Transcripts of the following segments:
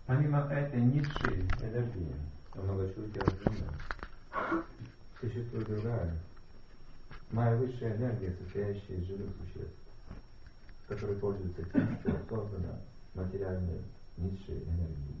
Помимо этой низшей энергии, многочувствия Арджуна, существует другая, моя высшая энергия, состоящая из живых существ, которые пользуются тем, что создано материальной низшей энергией.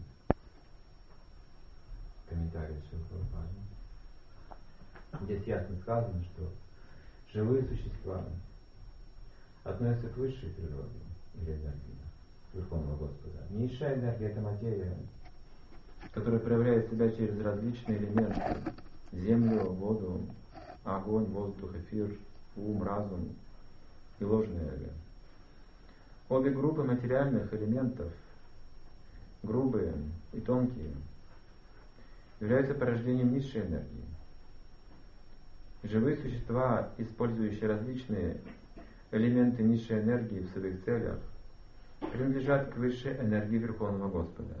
Комментарий Шилпрабхупады. Здесь ясно сказано, что живые существа относятся к высшей природе или энергии Верховного Господа. Низшая энергия — это материя, которая проявляет себя через различные элементы: землю, воду, огонь, воздух, эфир, ум, разум и ложное эго. Обе группы материальных элементов, грубые и тонкие, являются порождением низшей энергии. Живые существа, использующие различные элементы низшей энергии в своих целях, принадлежат к высшей энергии Верховного Господа.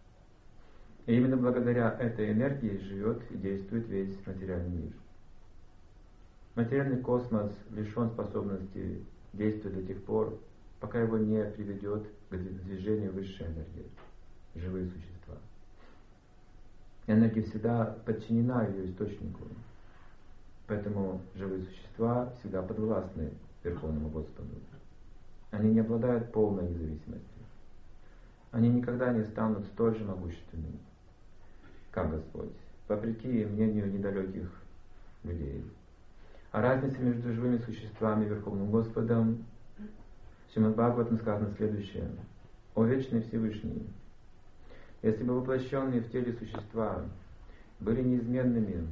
И именно благодаря этой энергии живет и действует весь материальный мир. Материальный космос лишен способности действовать до тех пор, пока его не приведет к движению высшей энергии, живые существа. Энергия всегда подчинена ее источнику, поэтому живые существа всегда подвластны Верховному Господу. Они не обладают полной независимостью. Они никогда не станут столь же могущественными, как Господь, вопреки мнению недалеких людей. А разница между живыми существами и Верховным Господом, в Шримад Бхагаватам сказано следующее: «О Вечный Всевышний, если бы воплощенные в теле существа были неизменными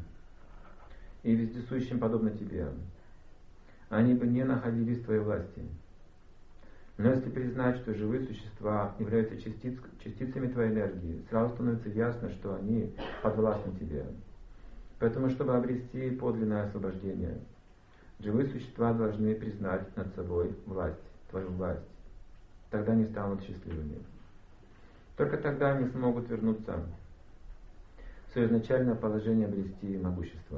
и вездесущим подобно Тебе, они бы не находились в Твоей власти. Но если признать, что живые существа являются частицами Твоей энергии, сразу становится ясно, что они подвластны Тебе. Поэтому, чтобы обрести подлинное освобождение, живые существа должны признать над собой власть, Твою власть. Тогда они станут счастливыми. Только тогда они смогут вернуться в свое изначальное положение, обрести могущество.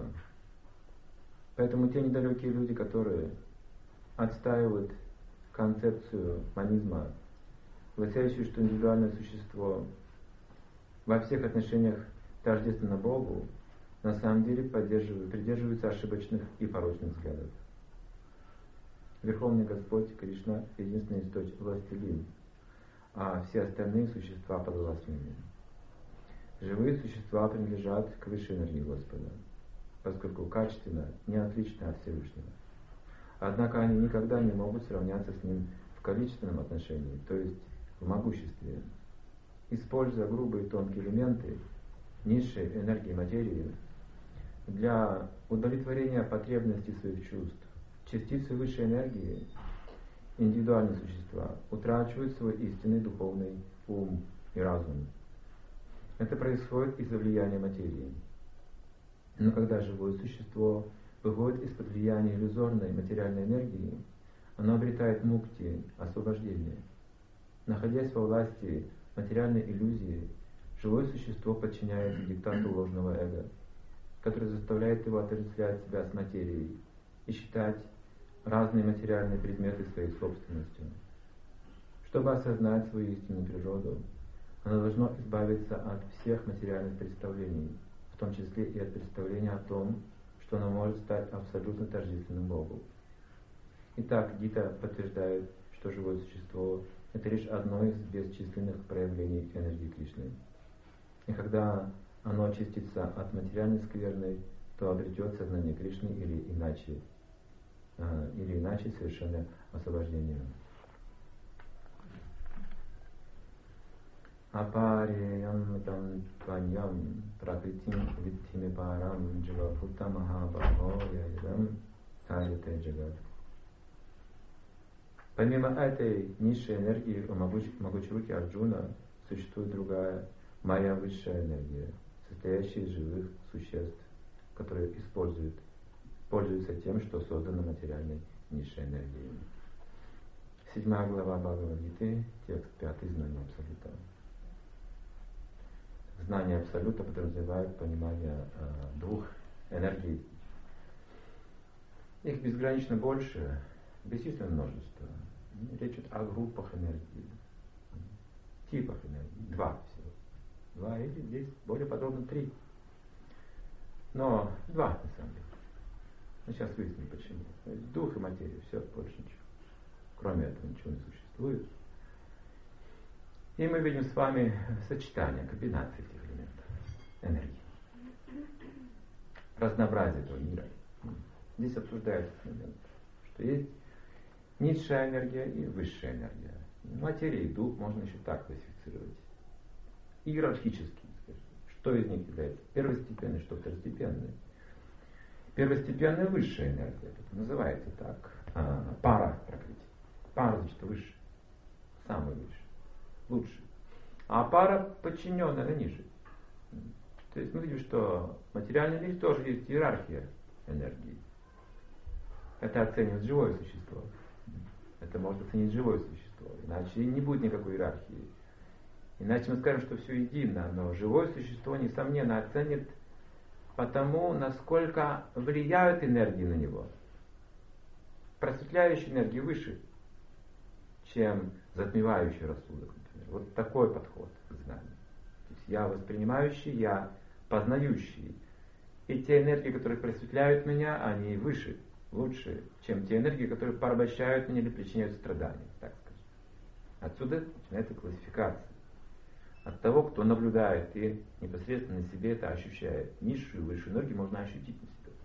Поэтому те недалекие люди, которые отстаивают концепцию манизма, гласящую, что индивидуальное существо во всех отношениях тождественно Богу, на самом деле придерживаются ошибочных и порочных взглядов. Верховный Господь Кришна — единственный источник, властелин, а все остальные существа подвластны ему. Живые существа принадлежат к высшей энергии Господа, поскольку качественно не отличны от Всевышнего. Однако они никогда не могут сравняться с ним в количественном отношении, то есть в могуществе. Используя грубые и тонкие элементы низшей энергии материи для удовлетворения потребностей своих чувств, частицы высшей энергии, индивидуальные существа, утрачивают свой истинный духовный ум и разум. Это происходит из-за влияния материи. Но когда живое существо выходит из-под влияния иллюзорной материальной энергии, оно обретает мукти, освобождение. Находясь во власти материальной иллюзии, живое существо подчиняется диктату ложного эго, который заставляет его отождествлять себя с материей и считать разные материальные предметы своей собственностью. Чтобы осознать свою истинную природу, оно должно избавиться от всех материальных представлений, в том числе и от представления о том, что оно может стать абсолютно тождественным Богу. Итак, Гита подтверждает, что живое существо — это лишь одно из бесчисленных проявлений энергии Кришны. И когда оно очистится от материальной скверны, то обретет сознание Кришны или иначе совершенное освобождение. Апареям там тваньям пракритим витхиме парам дживапута махабхавоядам сарите джагат. Помимо этой низшей энергии у могучей Арджуна существует другая, моя высшая энергия, состоящая из живых существ, которые пользуются тем, что создано материальной низшей энергией. 7 глава Бхагавад-гиты, текст 5, знание Абсолюта. Знание Абсолюта подразумевает понимание двух энергий. Их безгранично больше, бесчисленное множество. Речь идет о группах энергии, типах энергии, 2 всего. 2, или здесь более подробно 3. Но 2 на самом деле. Мы сейчас выясним почему. То есть дух и материя, все, больше ничего. Кроме этого ничего не существует. И мы видим с вами сочетание, комбинации этих элементов энергии. Разнообразие этого мира. Здесь обсуждается момент, что есть низшая энергия и высшая энергия. Материя и дух можно еще так классифицировать. Иерархически, скажем. Что из них является первостепенной, что второстепенной. Первостепенная высшая энергия, это называется так, пара прокрытия. Пара, значит, выше, самый выше, лучше. А пара подчиненная, она ниже. То есть мы видим, что в материальном мире тоже есть иерархия энергии. Это оценивает живое существо. Это может оценить живое существо. Иначе не будет никакой иерархии. Иначе мы скажем, что все едино, но живое существо, несомненно, оценит потому, насколько влияют энергии на него. Просветляющая энергия выше, чем затмевающий рассудок, например. Вот такой подход к знанию. То есть я воспринимающий, я познающий. И те энергии, которые просветляют меня, они выше, лучше, чем те энергии, которые порабощают меня или причиняют страдания, так скажем. Отсюда начинается классификация. От того, кто наблюдает и непосредственно на себе это ощущает. Низшую и высшую энергию можно ощутить на себе.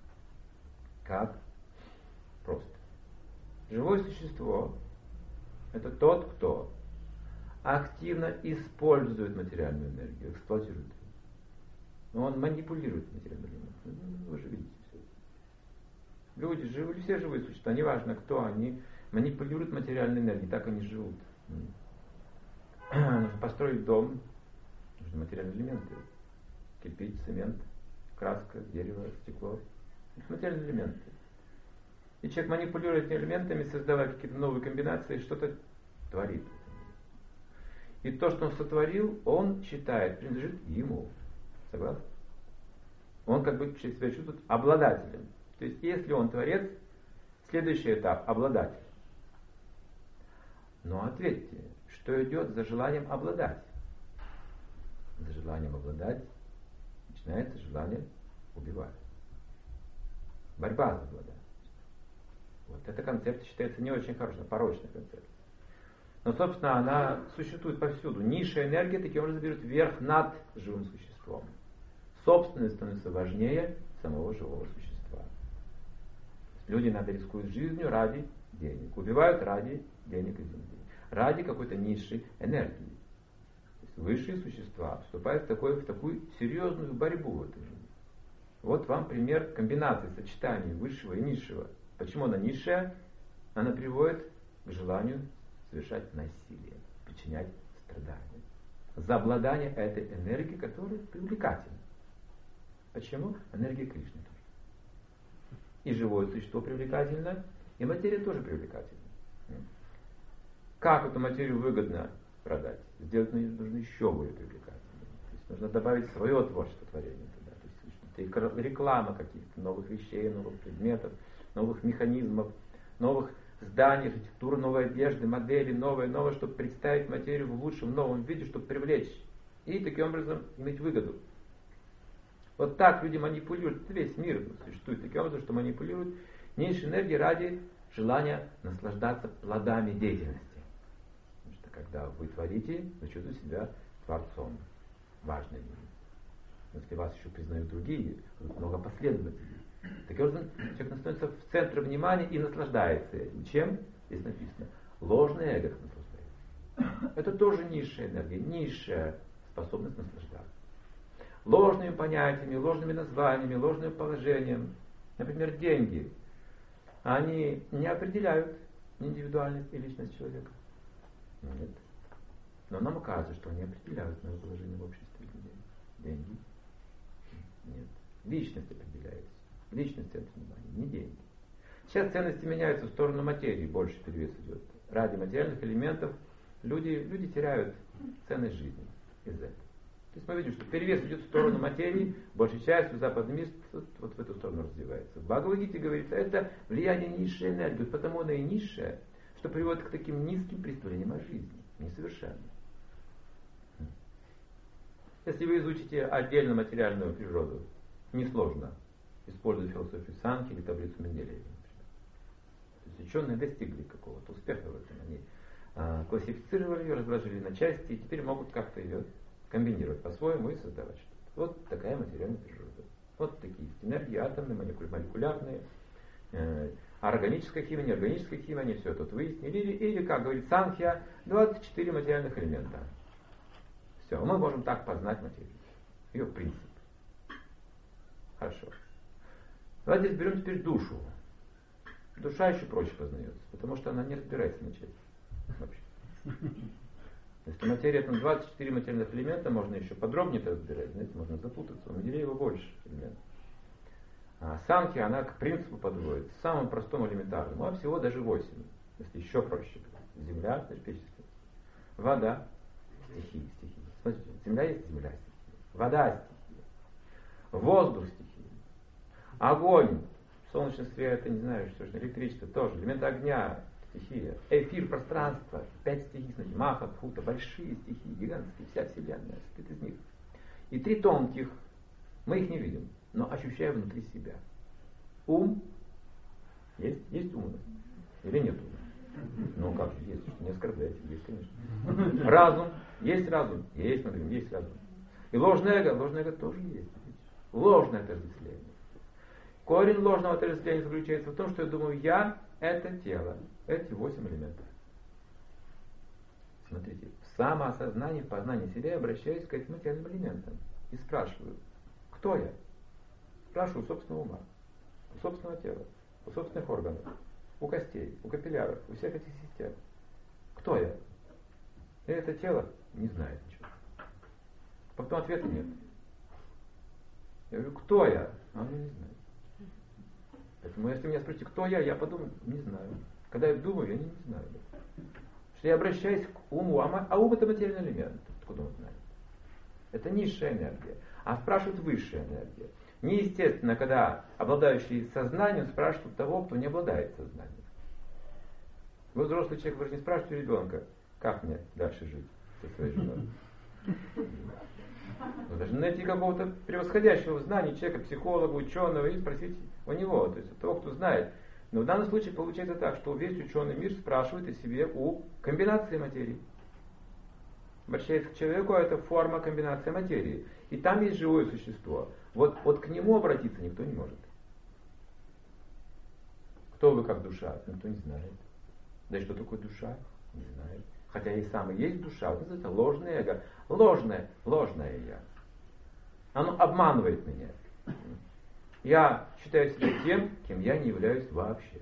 Как? Просто. Живое существо — это тот, кто активно использует материальную энергию, эксплуатирует ее. Но он манипулирует материальным элементом. Вы же видите все. Люди, все живые существа, неважно кто они, манипулируют материальной энергией, так они живут. Нужно построить дом, нужны материальные элементы. Кирпич, цемент, краска, дерево, стекло. Это материальные элементы. И человек манипулирует этими элементами, создавая какие-то новые комбинации, что-то творит. И то, что он сотворил, он считает, принадлежит ему. Согласны? Он как бы себя чувствует обладателем. То есть, если он творец, следующий этап — обладатель. Но ответьте, что идет за желанием обладать? За желанием обладать начинается желание убивать. Борьба за обладание. Вот эта концепция считается не очень хорошей, порочной концепцией. Но, собственно, она существует повсюду. Низшая энергия таким образом берет верх над живым существом. Собственность становится важнее самого живого существа. Люди иногда рискуют жизнью ради денег. Убивают ради денег и земли. Ради какой-то низшей энергии. То есть высшие существа вступают в такую серьезную борьбу в этой жизни. Вот вам пример комбинации, сочетания высшего и низшего. Почему она низшая? Она приводит к желанию совершать насилие, причинять страдания. За обладание этой энергией, которая привлекательна. Почему? Энергия Кришны тоже. И живое существо привлекательно, и материя тоже привлекательна. Как эту материю выгодно продать? Сделать нужно еще более привлекательной. То есть нужно добавить свое творчество творения туда. То есть реклама каких-то новых вещей, новых предметов, новых механизмов, новых зданий, архитектуры, новой одежды, модели, новое, чтобы представить материю в лучшем, новом виде, чтобы привлечь. И таким образом иметь выгоду. Вот так люди манипулируют. Весь мир существует таким образом, что манипулируют низшей энергией ради желания наслаждаться плодами деятельности. Потому что когда вы творите, вы чувствуете себя творцом. Важно. Если вас еще признают другие, много последователей. Таким образом, человек становится в центре внимания и наслаждается этим. Чем? Здесь написано. Ложное эго наслаждается. Это тоже низшая энергия, низшая способность наслаждаться. Ложными понятиями, ложными названиями, ложным положением. Например, деньги. Они не определяют индивидуальность и личность человека. Нет. Но нам кажется, что они определяют наше положение в обществе людей. Деньги. Нет. Личность определяется. Личность — это внимание, не деньги. Сейчас ценности меняются в сторону материи, больше перевес идет. Ради материальных элементов люди теряют ценность жизни из-за этого. То есть мы видим, что перевес идет в сторону материи, большей частью западный мир вот в эту сторону развивается. В Бхагавад-гите говорится, это влияние низшей энергии, потому она и низшая, что приводит к таким низким представлениям о жизни, несовершенным. Если вы изучите отдельно материальную природу, несложно, используя философию Санки или таблицу Менделеева. То есть ученые достигли какого-то успеха в этом. Они классифицировали ее, разложили на части и теперь могут как-то ее комбинировать по-своему и создавать что-то. Вот такая материальная природа. Вот такие энергии, атомные, молекулярные, органическая химия, неорганическая химия, они все тут выяснили. Или как говорит Санхья, 24 материальных элемента. Все, мы можем так познать материю. Ее принцип. Хорошо. Давайте разберем теперь душу. Душа еще проще познается, потому что она не разбирается на части. Вообще. Если материя там 24 материальных элемента, можно еще подробнее это разбирать, знаете, можно запутаться. У Менделеева больше элементов. А Санхья, она к принципу подводит, самому простому элементарному, а всего даже 8, если еще проще. Земля, перечислить. Вода, стихии. Смотрите, земля есть земля, стихия. Вода, стихия. Воздух, стихия. Огонь, солнечный свет, я не знаю, что же, электричество тоже, элемент огня, стихия. Эфир, пространство, 5 стихий, смотрите, Маха, Бхута, большие стихии, гигантские, вся вселенная состоит из них. И 3 тонких, мы их не видим, но ощущаем внутри себя. Ум, есть ум или нет ума? Ну как же, есть, что не оскорбляйте, есть, конечно. Разум, есть, мы говорим, есть разум. И ложное эго тоже есть. Ложное отождествление. Корень ложного отождествления заключается в том, что я думаю, я это тело, эти 8 элементов. Смотрите, в самоосознании, в познании себя я обращаюсь к этим материальным элементам и спрашиваю, кто я? Спрашиваю у собственного ума, у собственного тела, у собственных органов, у костей, у капилляров, у всех этих систем. Кто я? И это тело не знает ничего. Потом ответа нет. Я говорю, кто я? А он не знает. Поэтому если меня спросите, кто я подумаю, не знаю. Когда я думаю, я не знаю. Что я обращаюсь к уму, а ум это материальный элемент. Откуда он знает? Это низшая энергия. А спрашивают высшая энергия. Неестественно, когда обладающий сознанием спрашивают того, кто не обладает сознанием. Вы взрослый человек, вы же не спрашиваете ребенка, как мне дальше жить со своей женой. Вы должны найти какого-то превосходящего знания человека, психолога, ученого и спросить у него, то есть у того, кто знает. Но в данном случае получается так, что весь ученый мир спрашивает о себе у комбинации материи. Обращается к человеку, а это форма комбинации материи. И там есть живое существо. Вот к нему обратиться никто не может. Кто вы как душа? Никто не знает. Да и что такое душа? Не знает. Хотя и сам и есть душа. Вот это ложное эго. Ложное я. Оно обманывает меня. Я считаю себя тем, кем я не являюсь вообще.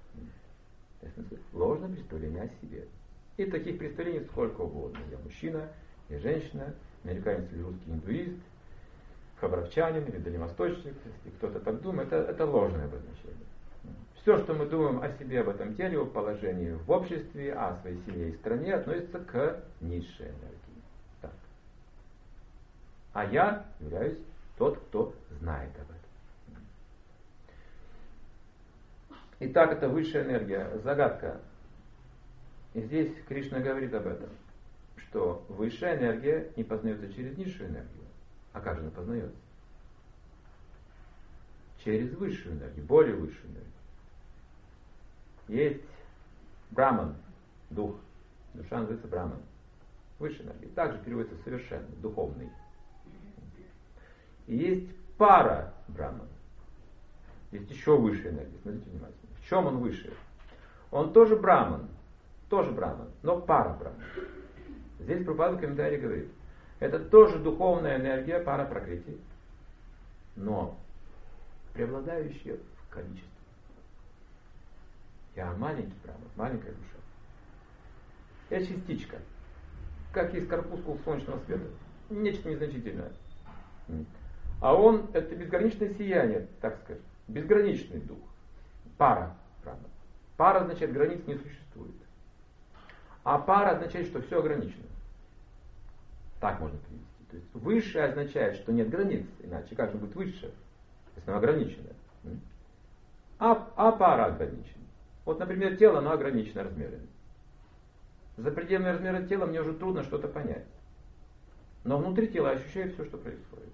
Ложное представление о себе. И таких представлений сколько угодно. Я мужчина, я женщина, американец или русский индуист, хабаровчанин или дальневосточник, если кто-то так думает, это ложное обозначение. Все, что мы думаем о себе, об этом теле, о положении в обществе, о своей семье и стране, относится к низшей энергии. Так. А я являюсь тот, кто знает об этом. Итак, это высшая энергия, загадка. И здесь Кришна говорит об этом, что высшая энергия не познается через низшую энергию. А как же она познается? Через высшую энергию, более высшую энергию. Есть Браман, дух. Душа называется Браман. Высшая энергия. Также переводится совершенный, духовный. И есть пара Браман. Есть еще высшая энергия. Смотрите внимательно. В чем он выше? Он тоже Браман, но пара Браман. Здесь Прабхупада в комментарии говорит, это тоже духовная энергия, пара пракрити, но преобладающая в количестве. Я маленький Браман, маленькая душа. Я частичка, как есть корпускул солнечного света, нечто незначительное. А он, это безграничное сияние, так сказать, безграничный дух. Пара Браман. Пара означает, границ не существует. А пара означает, что все ограничено. Так можно привести. То есть высшее означает, что нет границ. Иначе как же будет высшее, если оно ограничено? А пара ограничена. Вот, например, тело, оно ограничено размерами. За пределами размера тела мне уже трудно что-то понять. Но внутри тела ощущаю все, что происходит.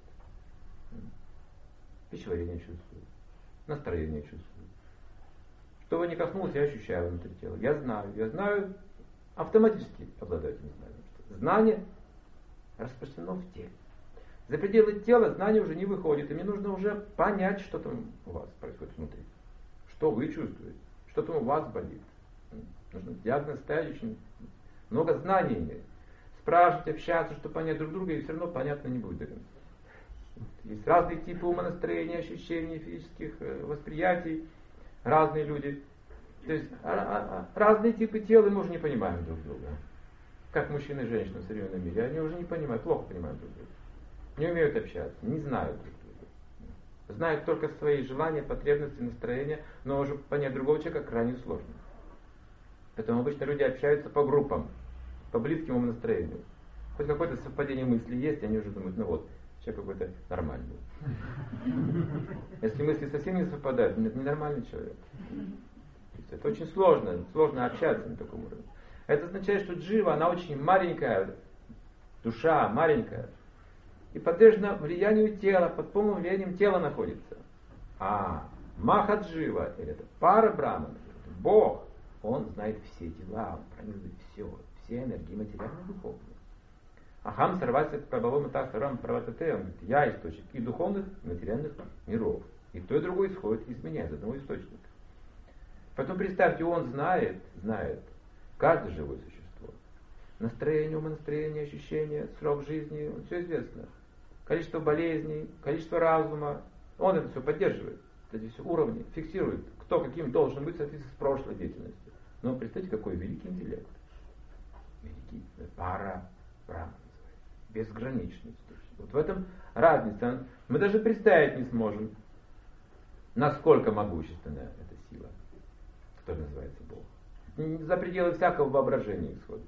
Пищеварение чувствую, настроение чувствую. Что бы ни коснулось, я ощущаю внутри тела. Я знаю, автоматически обладаю этим знанием. Знание распространено в теле. За пределы тела знание уже не выходит, и мне нужно уже понять, что там у вас происходит внутри. Что вы чувствуете, что там у вас болит. Нужно диагноз ставить, очень много знаний иметь. Спрашивать, общаться, чтобы понять друг друга, и все равно понятно не будет до конца. Есть разные типы умонастроения, ощущений, физических восприятий, разные люди. То есть разные типы тела, и мы уже не понимаем друг друга. Как мужчина и женщина в современном мире, они уже не понимают, плохо понимают друг друга. Не умеют общаться, не знают друг друга. Знают только свои желания, потребности, настроения, но уже понять другого человека крайне сложно. Поэтому обычно люди общаются по группам, по близкому настроению. Хоть какое-то совпадение мыслей есть, они уже думают, ну вот, человек какой-то нормальный. Если мысли совсем не совпадают, это ненормальный человек. Это очень сложно общаться на таком уровне. Это означает, что джива, она очень маленькая, душа маленькая, и подвержена влиянию тела, под полным влиянием тела находится. А Махаджива, или это пара Брахмана, Бог, он знает все дела, он пронизывает все энергии материальные и духовные. Ахам сарвася прабхавам тасарам праватате, он говорит, я источник и духовных, и материальных миров. И то и другое исходит из меня, из одного источника. Поэтому представьте, он знает каждое живое существо. Настроение, умонастроение, ощущения, срок жизни, все известно. Количество болезней, количество разума. Он это все поддерживает. Эти все уровни фиксирует, кто каким должен быть в соответствии с прошлой деятельностью. Но представьте, какой великий интеллект. Великий пара Брахман называется. Безграничный источник. Вот в этом разница. Мы даже представить не сможем, насколько могущественная эта сила, которая называется Бог. За пределы всякого воображения исходит.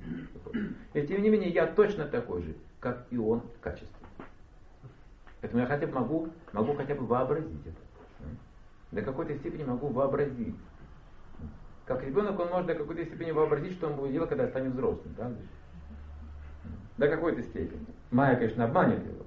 И тем не менее, я точно такой же, как и он в качестве. Поэтому я хотя бы могу хотя бы вообразить это. До какой-то степени могу вообразить. Как ребенок, он может до какой-то степени вообразить, что он будет делать, когда станет взрослым. Правда? До какой-то степени. Майя, конечно, обманет его.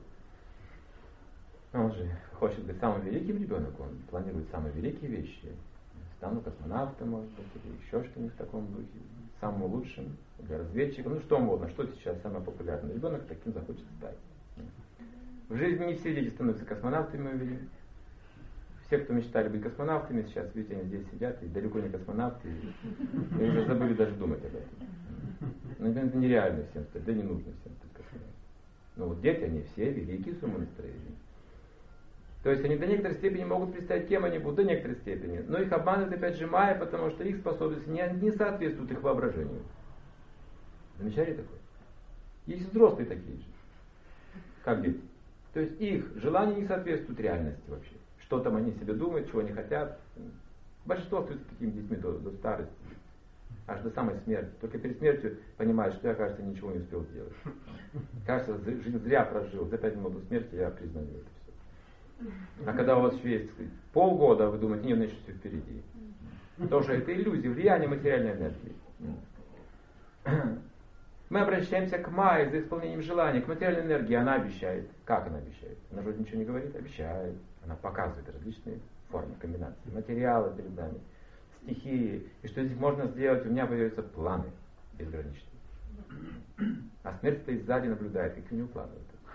Он же хочет быть самым великим ребенком, он планирует самые великие вещи. Стану космонавтом, может быть, или еще что-нибудь в таком духе. Самым лучшим для разведчика. Ну что угодно, что сейчас самое популярное. Ребенок таким захочет стать. В жизни не все дети становятся космонавтами, мы видим. Все, кто мечтали быть космонавтами, сейчас, видите, они здесь сидят, и далеко не космонавты, и уже забыли даже думать об этом. Но это нереально всем стать, да не нужно всем стать космонавтами. Но вот дети, они все великие с умонастроением. То есть они до некоторой степени могут представить, кем они будут, до некоторой степени. Но их обманывают опять же Майя, потому что их способности не соответствуют их воображению. Замечали такое? Есть взрослые такие же, как дети. То есть их желания не соответствуют реальности вообще. Что там они себе думают, чего они хотят. Большинство остаются такими детьми до старости, аж до самой смерти. Только перед смертью понимают, что я, кажется, ничего не успел сделать. Кажется, жизнь зря прожил. За 5 минут до смерти я признаю это все. А когда у вас еще есть полгода, вы думаете, нет, значит все впереди. Тоже это иллюзия, влияние материальной энергии. Мы обращаемся к Майе за исполнением желаний, к материальной энергии. Она обещает. Как она обещает? Она же ничего не говорит, обещает. Она показывает различные формы, комбинации. Материалы перед нами, стихии. И что здесь можно сделать? У меня появляются планы безграничные. А смерть стоит сзади, наблюдает. Какие у него планы?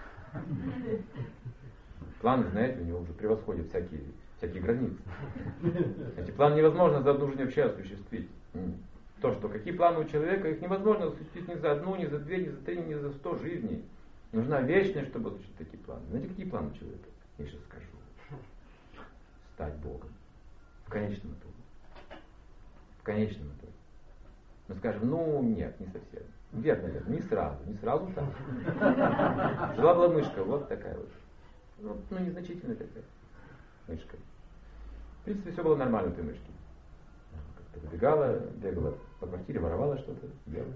Планы, знаете, у него уже превосходят всякие границы. Эти планы невозможно за одну жизнь вообще осуществить. То, что какие планы у человека, их невозможно осуществить ни за одну, ни за две, ни за три, ни за 100 жизней. Нужна вечность, чтобы осуществить такие планы. Знаете, какие планы у человека? Я сейчас скажу. Стать Богом. В конечном итоге. В конечном итоге. Мы скажем, ну нет, не совсем. Верно, не сразу так. Жила-была мышка, вот такая вот. Ну, незначительная такая мышка. В принципе, все было нормально у этой мышки. Как-то бегала по квартире, воровала что-то, делала.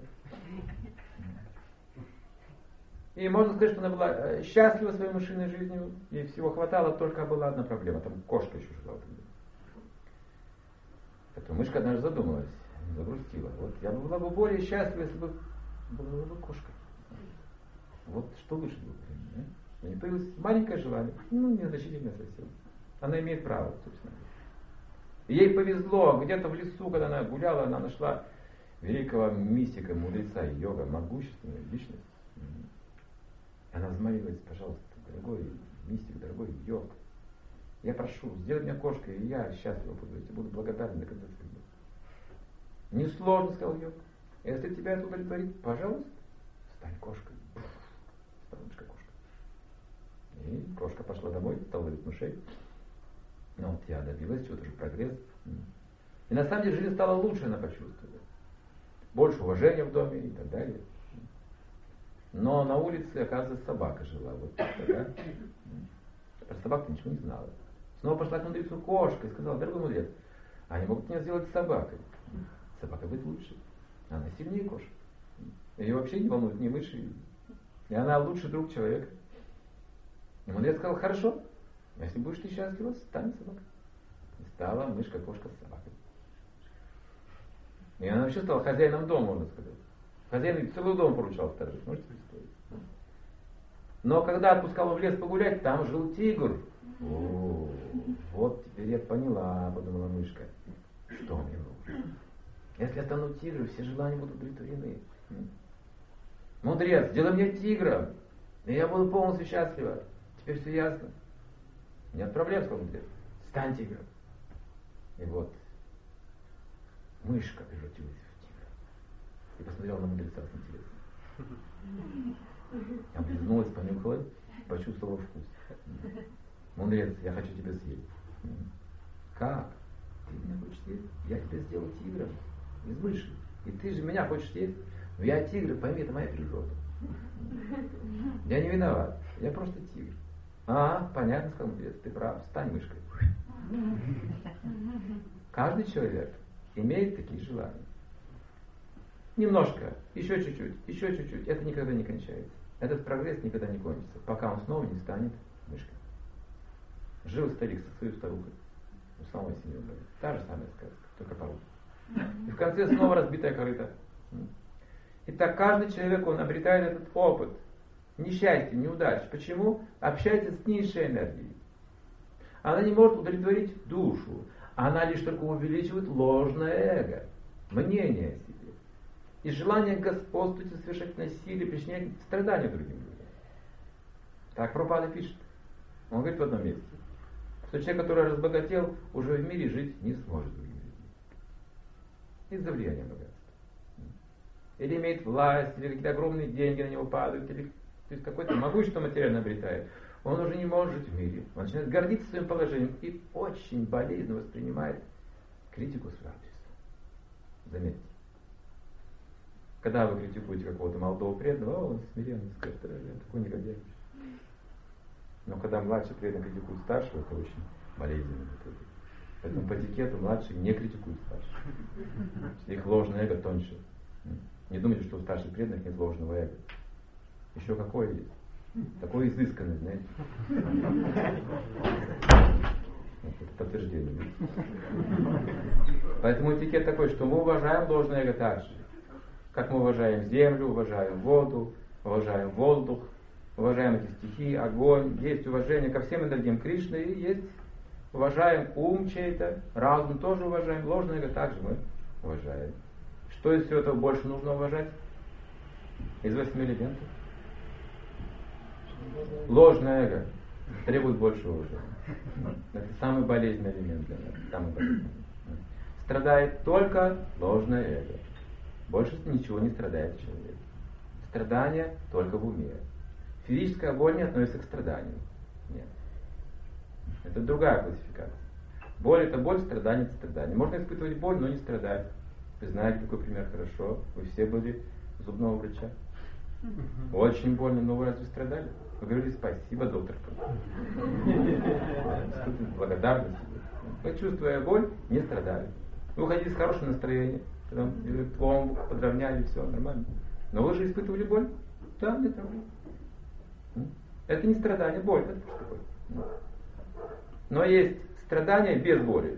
И можно сказать, что она была счастлива своей мышиной жизнью, ей всего хватало, только была одна проблема, там кошка еще жила. Поэтому мышка однажды задумалась, загрустила. Вот я была бы более счастлива, если бы была бы кошка. Вот что лучше было времени. У нее появилось маленькое желание, незначительное совсем. Она имеет право, собственно. Ей повезло, где-то в лесу, когда она гуляла, она нашла великого мистика, мудреца, йога, могущественную личность. Она взмолилась: пожалуйста, дорогой мистик, дорогой йог, я прошу, сделай меня кошкой, и я счастлива буду, я буду благодарен до конца своих дней. Несложно, сказал йог. Если тебя это удовлетворит, пожалуйста, стань кошкой. Стала мышка кошка. И кошка пошла домой, стала ловить мышей. Ну вот я добилась, чего-то же прогресс. И на самом деле жизнь стала лучше, она почувствовала. Больше уважения в доме и так далее. Но на улице, оказывается, собака жила. Вот тогда. Про собак-то ничего не знала. Снова пошла к мудрецу кошка и сказала: дорогой мудрец, они могут меня сделать собакой. Собака будет лучше. Она сильнее кошек. Ее вообще не волнует ни мыши. И она лучший друг человека. И мудрец сказал: хорошо, если будешь ты счастлива, стань собакой. И стала мышка-кошка с собакой. И она вообще стала хозяином дома, можно сказать. Хозяин целый дом поручал сторожить. Можете представить? Но когда отпускала в лес погулять, там жил тигр. О, вот теперь я поняла, подумала мышка, что мне нужно. Если я стану тигром, все желания будут удовлетворены. Мудрец, сделай меня тигром, и я буду полностью счастлива. Теперь все ясно. Нет проблем, сказал мудрец. Стань тигром. И вот мышка превратилась в тигра. И посмотрела на мудреца с интересом. Облизнулась, понюхала, почувствовала вкус. Мудрец, я хочу тебя съесть. Как? Ты меня хочешь съесть? Я тебя сделал тигром из мыши. И ты же меня хочешь съесть? Но я тигр, пойми, это моя природа. Я не виноват. Я просто тигр. Понятно, сказал мудрец, ты прав, стань мышкой. Каждый человек имеет такие желания. Немножко, еще чуть-чуть. Это никогда не кончается. Этот прогресс никогда не кончится, пока он снова не станет мышкой. Жил старик со своей старухой. У самой семьи были. Та же самая сказка, только по-русски. И в конце снова разбитая корыта. Итак, каждый человек, он обретает этот опыт несчастья, неудач. Почему? Общается с низшей энергией. Она не может удовлетворить душу. Она лишь только увеличивает ложное эго, мнение о себе. И желание господствовать и совершать насилие, причинять страдания другим людям. Так Прабхупада пишет. Он говорит в одном месте, что человек, который разбогател, уже в мире жить не сможет другими людьми. Из-за влияния богатства. Или имеет власть, или какие-то огромные деньги на него падают, или то есть какое-то могущество материально обретает. Он уже не может жить в мире. Он начинает гордиться своим положением и очень болезненно воспринимает критику с радостью. Заметьте. Когда вы критикуете какого-то молодого преданного, он смиренно скажет: я такой негодяй. Но когда младший преданный критикует старшего, это очень болезненно. Поэтому по этикету младшие не критикуют старших. Их ложное эго тоньше. Не думайте, что у старших преданных нет ложного эго. Еще какое есть. Такое изысканное, знаете. Это подтверждение. Поэтому этикет такой, что мы уважаем ложное эго так же. Как мы уважаем землю, уважаем воду, уважаем воздух, уважаем эти стихии, огонь. Есть уважение ко всем энергиям Кришны, и есть уважаем ум чей-то, разум тоже уважаем, ложное эго также мы уважаем. Что из всего этого больше нужно уважать? Из 8 элементов. Ложное эго требует больше уважения. Это самый болезненный элемент для нас. Самый болезненный. Страдает только ложное эго. Больше ничего не страдает человек. Страдание только в уме. Физическая боль не относится к страданию. Нет. Это другая классификация. Боль это боль, страдание это страдание. Можно испытывать боль, но не страдать. Вы знаете такой пример хорошо. Вы все были у зубного врача. Очень больно, но вы разве страдали? Вы говорили: спасибо, доктор. Благодарность. Вы, чувствуя боль, не страдали. Вы уходили с хорошим настроением. Потом пломбу подровняли, все нормально. Но вы же испытывали боль? Да, нет проблем. Это не страдание, боль. Это просто боль. Но есть страдания без боли.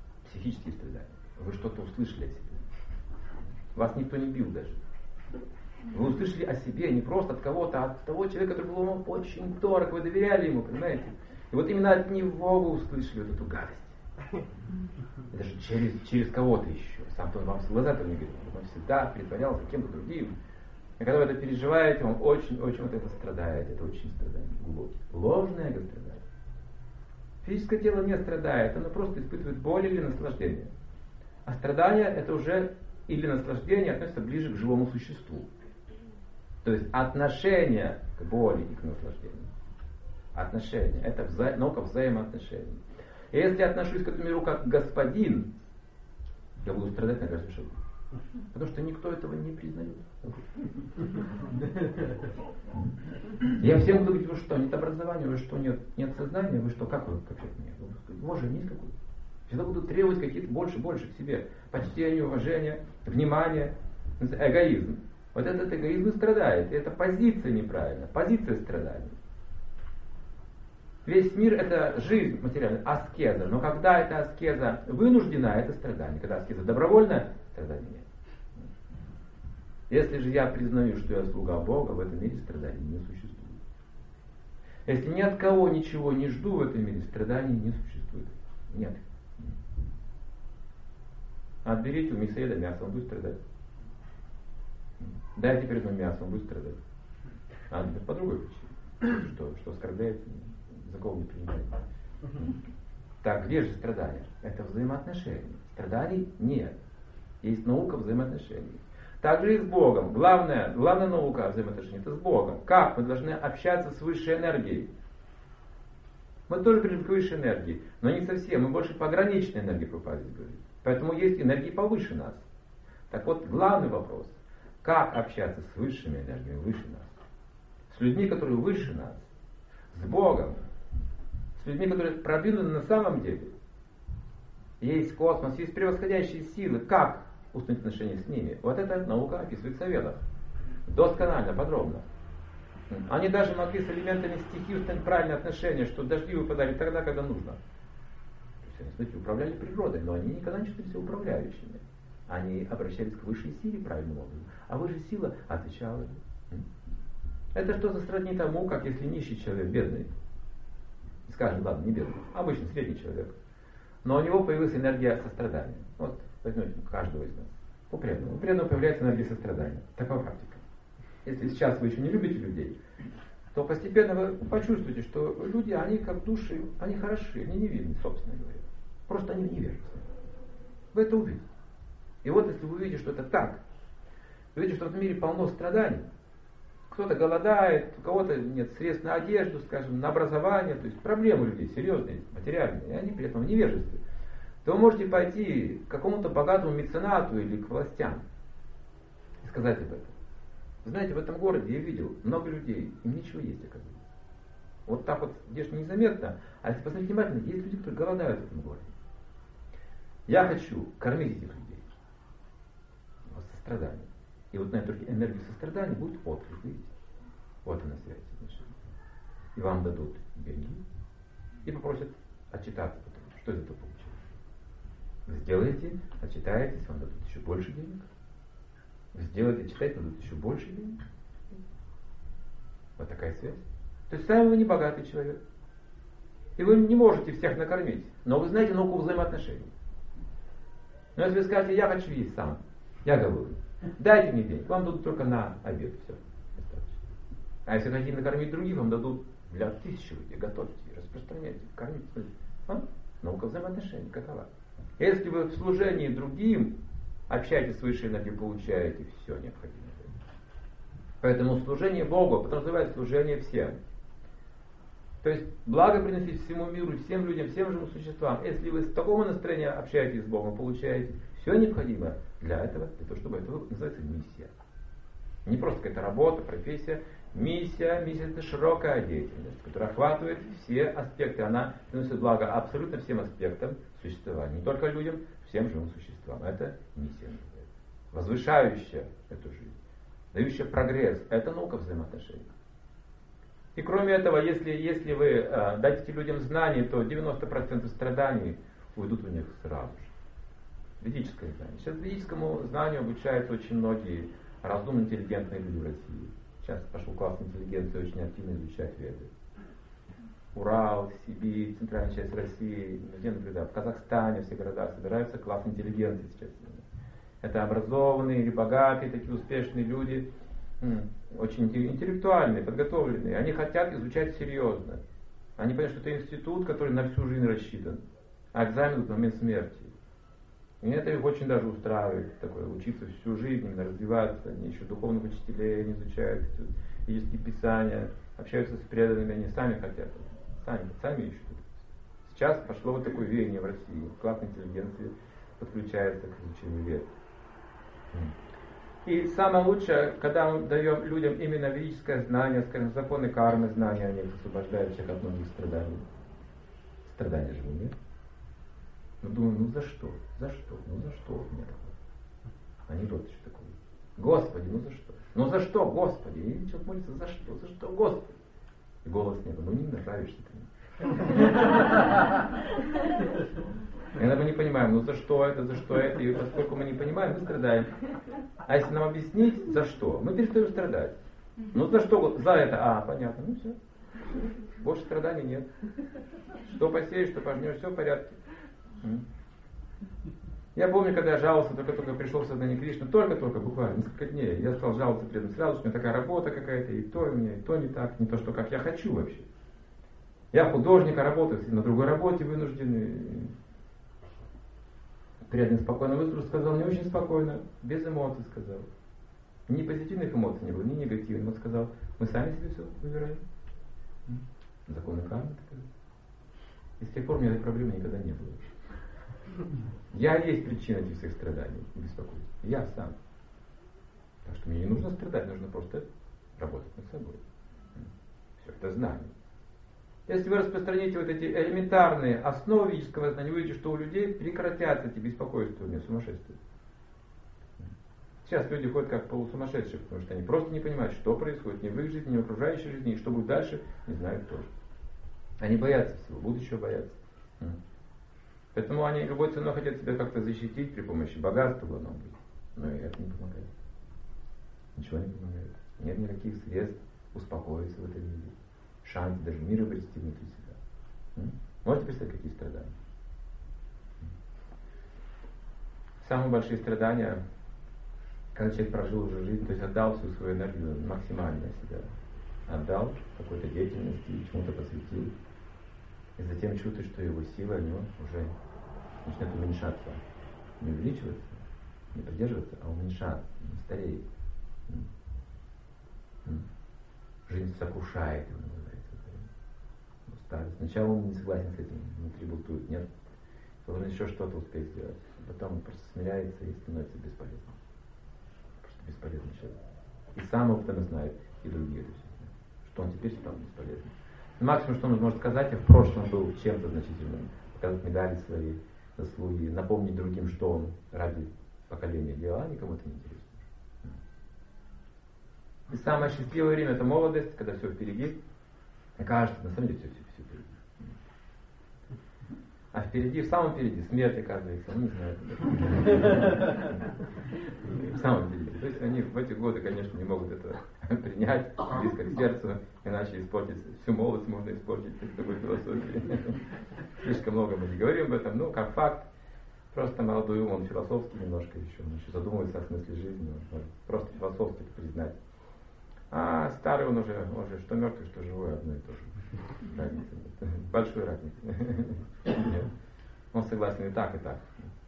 Психические страдания. Вы что-то услышали о себе. Вас никто не бил даже. Вы услышали о себе не просто от кого-то, а от того человека, который был вам очень дорог, вы доверяли ему, понимаете? И вот именно от него вы услышали вот эту гадость. Это же через кого-то еще. Сам-то он вам в глаза этого не говорит. Он всегда притворялся кем-то другим. И когда вы это переживаете, он очень-очень вот это страдает. Это очень страдание глубокое. Ложное эго страдает. Физическое тело не страдает, оно просто испытывает боль или наслаждение. А страдание это уже или наслаждение относится ближе к живому существу. То есть отношение к боли и к наслаждению. Отношение. Это наука взаимоотношений. И если я отношусь к этому миру как господин, я буду страдать на каждом шагу. Потому что никто этого не признает. Я всем буду говорить, вы что, нет образования, вы что, нет сознания, вы что, как вы вообще нет? Боже, есть какой-то. Всегда буду требовать какие-то больше к себе. Почтение, уважение, внимание, эгоизм. Вот этот эгоизм и страдает. И это позиция неправильная, позиция страдания. Весь мир это жизнь материальная, аскеза. Но когда эта аскеза вынуждена, это страдание. Когда аскеза добровольная, страдания нет. Если же я признаю, что я слуга Бога, в этом мире страданий не существует. Если ни от кого ничего не жду в этом мире, страданий не существует. Нет. Отберите у мясоеда мясо, он будет страдать. Дайте перед ним мясо, он будет страдать. А по другой причине. Что оскорбляется, закон не принимает. Так, где же страдания? Это взаимоотношения. Страданий нет. Есть наука взаимоотношений. Также и с Богом. Главная наука взаимоотношений это с Богом. Как мы должны общаться с высшей энергией? Мы тоже придем к высшей энергии, но не совсем. Мы больше пограничной энергии Прабхупада говорит. Поэтому есть энергии повыше нас. Так вот, главный вопрос. Как общаться с высшими энергиями выше нас? С людьми, которые выше нас. С Богом. С людьми, которые продвинуты на самом деле. Есть космос, есть превосходящие силы. Как установить отношения с ними? Вот эта наука описывается в Ведах. Досконально, подробно. Они даже могли с элементами стихий установить правильные отношения, что дожди выпадали тогда, когда нужно. То есть они, смотрите, управляли природой, но они никогда не чувствовали себя управляющими. Они обращались к высшей силе правильным образом. А высшая сила отвечала им. Это что-то сродни тому, как если нищий человек, бедный, скажем, ладно, не бедный, обычный средний человек, но у него появилась энергия сострадания. Вот возьмете каждого из нас. У преданного появляется энергия сострадания. Такова практика. Если сейчас вы еще не любите людей, то постепенно вы почувствуете, что люди, они как души, они хороши, они невинны, собственно говоря. Просто они невежественны. Вы это увидите. И вот если вы увидите, что это так, вы видите, что в этом мире полно страданий, кто-то голодает, у кого-то нет средств на одежду, скажем, на образование, то есть проблемы у людей серьезные, материальные, и они при этом в невежестве, то вы можете пойти к какому-то богатому меценату или к властям и сказать об этом. Знаете, в этом городе я видел много людей, им нечего есть, оказывается. Вот так вот идешь незаметно, а если посмотреть внимательно, есть люди, которые голодают в этом городе. Я хочу кормить этих людей. Вот сострадание. И вот на эту энергию сострадания будет отклик, видите? Вот она связь отношений. И вам дадут деньги и попросят отчитаться потом, что из этого получилось. Вы сделаете, отчитаетесь, вам дадут еще больше денег. Вы сделаете, читаете, дадут еще больше денег. Вот такая связь. То есть сами вы не богатый человек. И вы не можете всех накормить. Но вы знаете науку взаимоотношений. Но если вы скажете, я хочу есть сам, я голодный, дайте мне денег, вам дадут только на обед. Все. А если хотите накормить других, вам дадут для 1000 людей. Готовьте, распространяйте, кормите. Наука взаимоотношений какова? Если вы в служении другим общаетесь с высшей энергией, получаете все необходимое. Поэтому служение Богу подразумевает служение всем. То есть благо приносить всему миру, всем людям, всем живым существам. Если вы с такого настроения общаетесь с Богом, получаете все необходимое для этого, для того, чтобы это называется миссия. Не просто какая-то работа, профессия. Миссия это широкая деятельность, которая охватывает все аспекты. Она приносит благо абсолютно всем аспектам существования. Не только людям, всем живым существам. Это миссия. Возвышающая эту жизнь. Дающая прогресс. Это наука взаимоотношений. И кроме этого, если вы дадите людям знания, то 90% страданий уйдут у них сразу же. Ведическое знание. Сейчас ведическому знанию обучаются очень многие разумные, интеллигентные люди в России. Сейчас пошел класс интеллигенции очень активно изучать веды. Урал, Сибирь, центральная часть России, везде наблюдаю. В Казахстане все города собираются класс интеллигенции сейчас. Это образованные или богатые, такие успешные люди, очень интеллектуальные, подготовленные. Они хотят изучать серьезно. Они понимают, что это институт, который на всю жизнь рассчитан. А экзамен в момент смерти. И это их очень даже устраивает, такое, учиться всю жизнь, именно развиваться. Они еще духовных учителей, они изучают ведические писания, общаются с преданными, они сами хотят. Сами ищут. Сейчас пошло вот такое веяние в России. Класс интеллигенции подключается к изучению вед. И самое лучшее, когда мы даем людям именно ведическое знание, скажем, законы кармы, знания, они освобождают всех от многих страданий. Страдания же нет. Мы думаем, за что? За что? За что у меня такое? Анекдот еще такой. Господи, за что? За что, Господи? И человек молится, за что? За что, Господи? И голос неба, не нравишься ты мне. Иногда мы не понимаем, за что это, и поскольку мы не понимаем, мы страдаем. А если нам объяснить, за что, мы перестаем страдать. За что? За это. Понятно, все. Больше страданий нет. Что посеешь, что пожнешь, все в порядке. Я помню, когда я жаловался, только пришел в сознание Кришны, только буквально несколько дней, я стал жаловаться преданным, сразу, что у меня такая работа какая-то, и то у меня, и то не так, не то, что как я хочу вообще. Я художник, а работаю на другой работе вынужден. Преданный спокойно выслушал, сказал, не очень спокойно, без эмоций сказал. Ни позитивных эмоций не было, ни негативных. Он сказал, мы сами себе все выбираем. Законы кармы. И с тех пор у меня этой проблемы никогда не было. Я есть причина этих всех страданий и беспокойств. Я сам. Так что мне не нужно страдать, нужно просто работать над собой. Все, это знание. Если вы распространите вот эти элементарные основы ведического знания, вы увидите, что у людей прекратятся эти беспокойства, сумасшествия. Сейчас люди ходят как полусумасшедшие, потому что они просто не понимают, что происходит ни в их жизни, ни в окружающей жизни, и что будет дальше, не знают тоже. Они боятся всего, будущего боятся. Поэтому они любой ценой хотят себя как-то защитить при помощи богатства, главное быть. Но и это не помогает. Ничего не помогает. Нет никаких средств успокоиться в этом мире. Шанс даже мир обрести внутри себя. Можете представить, какие страдания? Самые большие страдания, когда человек прожил уже жизнь, то есть отдал всю свою энергию максимально себя. Отдал какой-то деятельности, чему-то посвятил. И затем чувствует, что его сила у него уже начинает уменьшаться. Не увеличиваться, не поддерживаться, а уменьшаться, стареет. Жизнь сокрушает его, называется. Старость. Сначала он не согласен с этим, внутри бунтует, нет. Должен еще что-то успеть сделать. Потом он просто смиряется и становится бесполезным. Просто бесполезный человек. И сам об этом знает, и другие люди. Что он теперь стал бесполезным. Максимум, что он может сказать, я в прошлом был чем-то значительным. Показать медали свои, заслуги, напомнить другим, что он ради поколения делал, а никому это не интересно. И самое счастливое время — это молодость, когда все впереди. И кажется, на самом деле все впереди. А впереди, в самом впереди, смерть оказывается, не знаю. В самом впереди. То есть они в эти годы, конечно, не могут это принять близко к сердцу, иначе испортить всю молодость можно испортить с такой философией. Слишком много мы не говорим об этом, но как факт, просто молодой ум, он философский немножко еще, он еще задумывается о смысле жизни, он может просто философски это признать. А старый он уже что мертвый, что живой, одно и то же. Разница нет. Большой разницы. Нет. Он согласен и так, и так.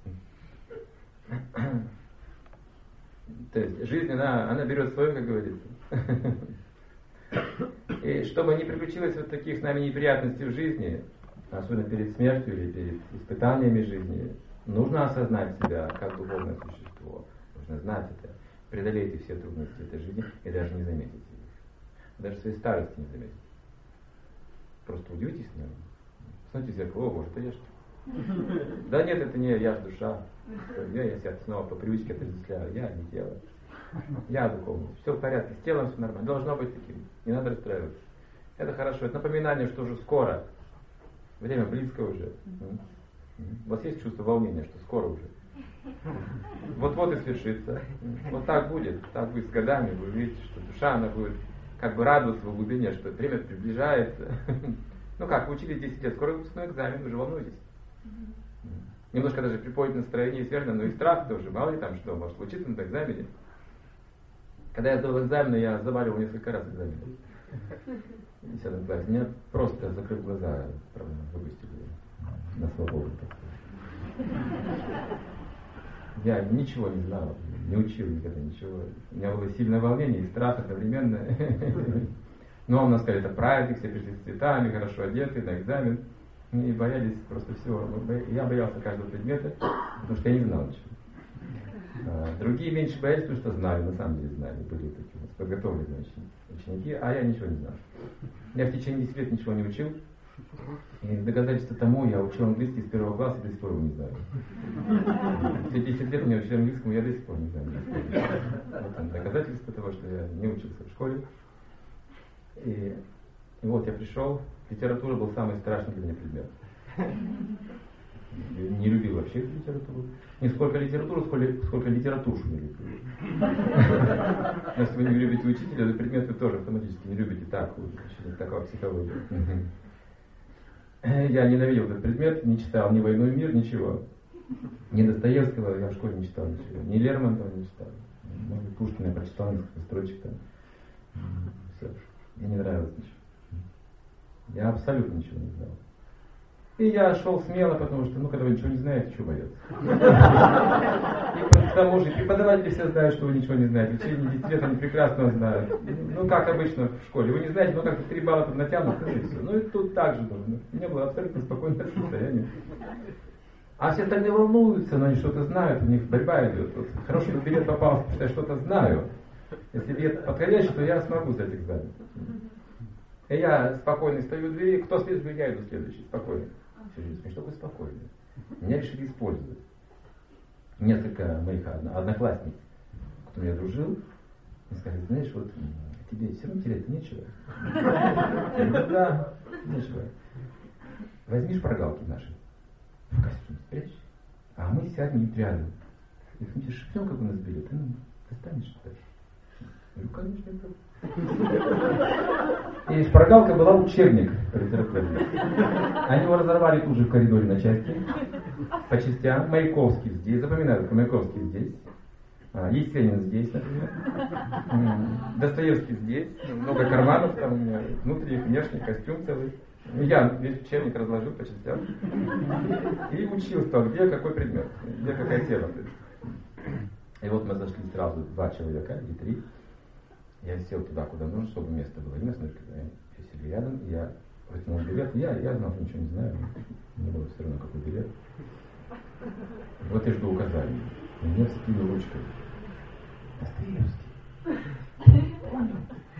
То есть жизнь, она берет свое, как говорится. И чтобы не приключилось вот таких с нами неприятностей в жизни, особенно перед смертью или перед испытаниями жизни, нужно осознать себя как духовное существо. Нужно знать это. Преодолейте все трудности этой жизни и даже не заметите их. Даже в своей старости не заметите. Просто удивитесь с ним. Смотрите в зеркало, о боже, это я что? Да нет, это не я же душа. Я себя снова по привычке отождествляю. Я не тело. Я духовный. Все в порядке, с телом все нормально. Должно быть таким. Не надо расстраиваться. Это хорошо. Это напоминание, что уже скоро. Время близко уже. У вас есть чувство волнения, что скоро уже. Вот-вот и свершится. Вот так будет с годами. Вы увидите, что душа, она будет как бы радоваться в глубине, что время приближается. Ну как, вы учились 10 лет, скоро выпускной экзамен, вы же волнуетесь. Немножко даже приподнято настроение связано, но и страх тоже, мало ли там что может случиться на экзамене. Когда я сдавал экзамены, я заваливал несколько раз экзамены. В 10 классе. Меня просто, закрыв глаза, правда, выпустили на свободу. Я ничего не знал, не учил никогда ничего. У меня было сильное волнение и страх одновременно. Но у нас сказали, это праздник, все пришли с цветами, хорошо одеты, на экзамен. И боялись просто всего. Я боялся каждого предмета, потому что я не знал ничего. Другие меньше боялись, потому что знали, на самом деле знали, были такие вот подготовленные ученики, а я ничего не знал. Я в течение 10 лет ничего не учил. И доказательство тому, я учил английский с 1 класса и до сих пор его не знаю. Все 10 лет я учил английскому, я до сих пор не знаю. Вот доказательство того, что я не учился в школе. И вот я пришел, литература был самый страшный для меня предмет. Я не любил вообще литературу. Не сколько литературу, сколько литературшу не любил. Если вы не любите учителя, то предмет вы тоже автоматически не любите. Так, такая психология. Я ненавидел этот предмет, не читал ни «Войну и мир», ничего. Ни Достоевского я в школе не читал ничего. Ни Лермонтова не читал. Может быть, Пушкина я прочитал несколько строчек там. Все. Мне не нравилось ничего. Я абсолютно ничего не знал. И я шел смело, потому что, когда вы ничего не знаете, чего бояться? И к тому же преподаватели все знают, что вы ничего не знаете. В течение 10 лет они прекрасно знают. Ну, как обычно в школе. Вы не знаете, но как-то 3 балла там натянут, и все. Ну, и тут так же нужно. У меня было абсолютно спокойное состояние. А все остальные волнуются, но они что-то знают, у них борьба идет. Вот хороший билет попался, потому что я что-то знаю. Если билет подходящий, то я смогу сдать экзамен. И я спокойно стою у двери, кто следующий, я иду следующий, спокойно. Все, что вы спокойны. Меня решили использовать. Несколько моих одноклассниц, кто меня дружил, сказали, знаешь, вот тебе все равно терять нечего. Я говорю, да, нечего. Возьми шпаргалки наши, в костюм спрячь, а мы сядем рядом. И мы тебе шепнем, как у нас билет, ты нам достанешь что-то. Я говорю, конечно, это. И шпаргалка была учебник по литературе. Они его разорвали тут же в коридоре на части, по частям. Маяковский здесь, запоминаю, только Маяковский здесь. Есенин здесь, например. Достоевский здесь. Много карманов там у меня, внутренний, внешний, костюм целый. Я весь учебник разложил по частям. И учил, что где какой предмет, где какая тема. И вот мы зашли сразу 2 человека, или 3. Я сел туда, куда нужно, чтобы место было. И место, я сели рядом, я протянул билет. Я знал, что ничего не знаю. Мне было все равно, какой билет. Вот я жду указаний. И мне вскинул ручкой. Достоевский. Понял?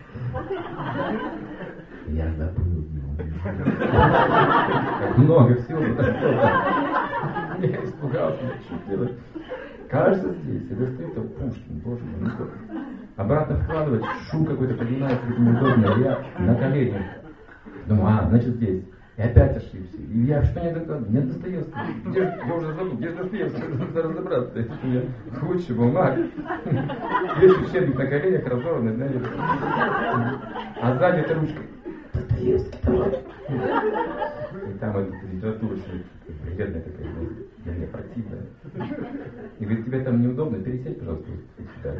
Я забыл его. Как много всего. Я испугался, что делать. Кажется, здесь. Я достаю Пушкин, боже мой. Обратно вкладывать, шум какой-то поднимается, как неудобно. Я на коленях. Думаю, значит здесь. И опять ошибся. И я что не докладывал? Нет Достоевского. Я уже забыл, где Достоевский? Надо разобраться. Это у меня куча бумаг. Весь учебник на коленях разорванный, знаете. А сзади эта ручка. Достоевский, давай. И там эта литература вредная такая, для меня противная. И говорит, тебе там неудобно, пересядь, пожалуйста, сюда.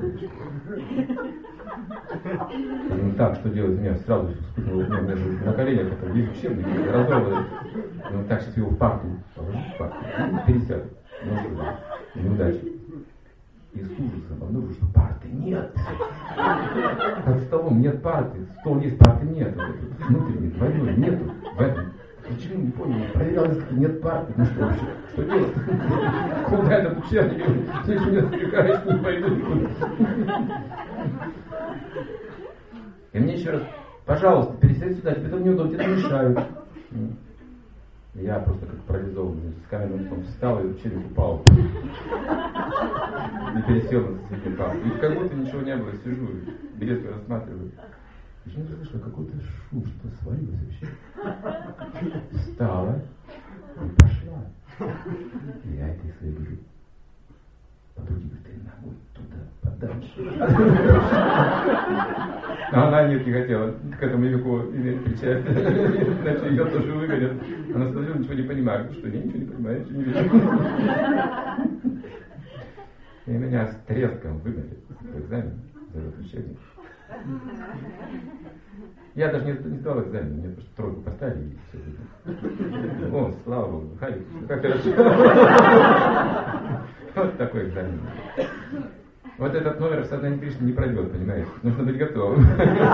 Ну так, что делать? Меня сразу вспыхнуло, даже на коленях, это весь учебник, разорванный. Ну так, сейчас его в парту положу, в парту, пересяду. Ну что же, неудача. И с ужасом обнаружил, что парты нет. Под столом нет парты, стол есть, парты нет. Внутренний, двойной, нету. В этом. Почему, не понял, проверял, если нет парты. Ну что вообще, что делать? Куда этот учебник? Если не отвлекаюсь, не пойду никуда. И мне еще раз, пожалуйста, пересядь сюда, тебе там неудобно, тебе там мешают. Я просто как парализованный с каменным лицом встал и учебник упал. И пересел на соседний парк. И как будто ничего не было, сижу, билеты рассматриваю. И не слышала какой-то шум, что свалилось вообще. Встала и пошла. Я этой своей говорю, Она нет, не хотела к этому языку иметь причастие. Иначе ее тоже выгонят. Она смотрела, ничего не понимает. Ну что, я ничего не понимаю, я ничего не вижу. И меня с треском выгнали в экзамен за заключение. Я даже не сдал экзамен, мне просто тройку поставили и все. О, слава Богу, Хари, как хорошо. Вот такой экзамен. Вот этот номер в сознании Кришны не пройдет, понимаете? Нужно быть готовым.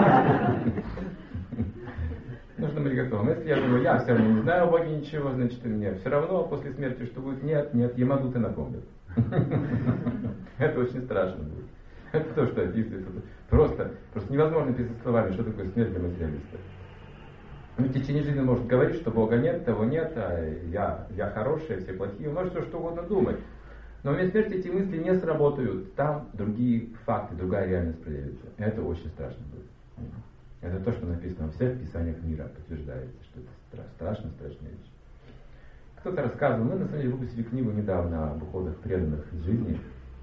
Нужно быть готовым. Если я думаю, я все равно не знаю о Боге ничего, значит мне все равно после смерти, что будет, нет, Ямадуты напомнят. Это очень страшно будет. Это то, что описывает. Просто невозможно писать словами, что такое смерть для материалиста. Он в течение жизни может говорить, что Бога нет, того нет, а я хороший, все плохие. Он может все что угодно думать. Но в момент смерти эти мысли не сработают. Там другие факты, другая реальность проявится. Это очень страшно будет. Это то, что написано во всех писаниях мира, подтверждается, что это страшная вещь. Кто-то рассказывал, мы на самом деле выпустили книгу недавно об уходах преданных из жизни.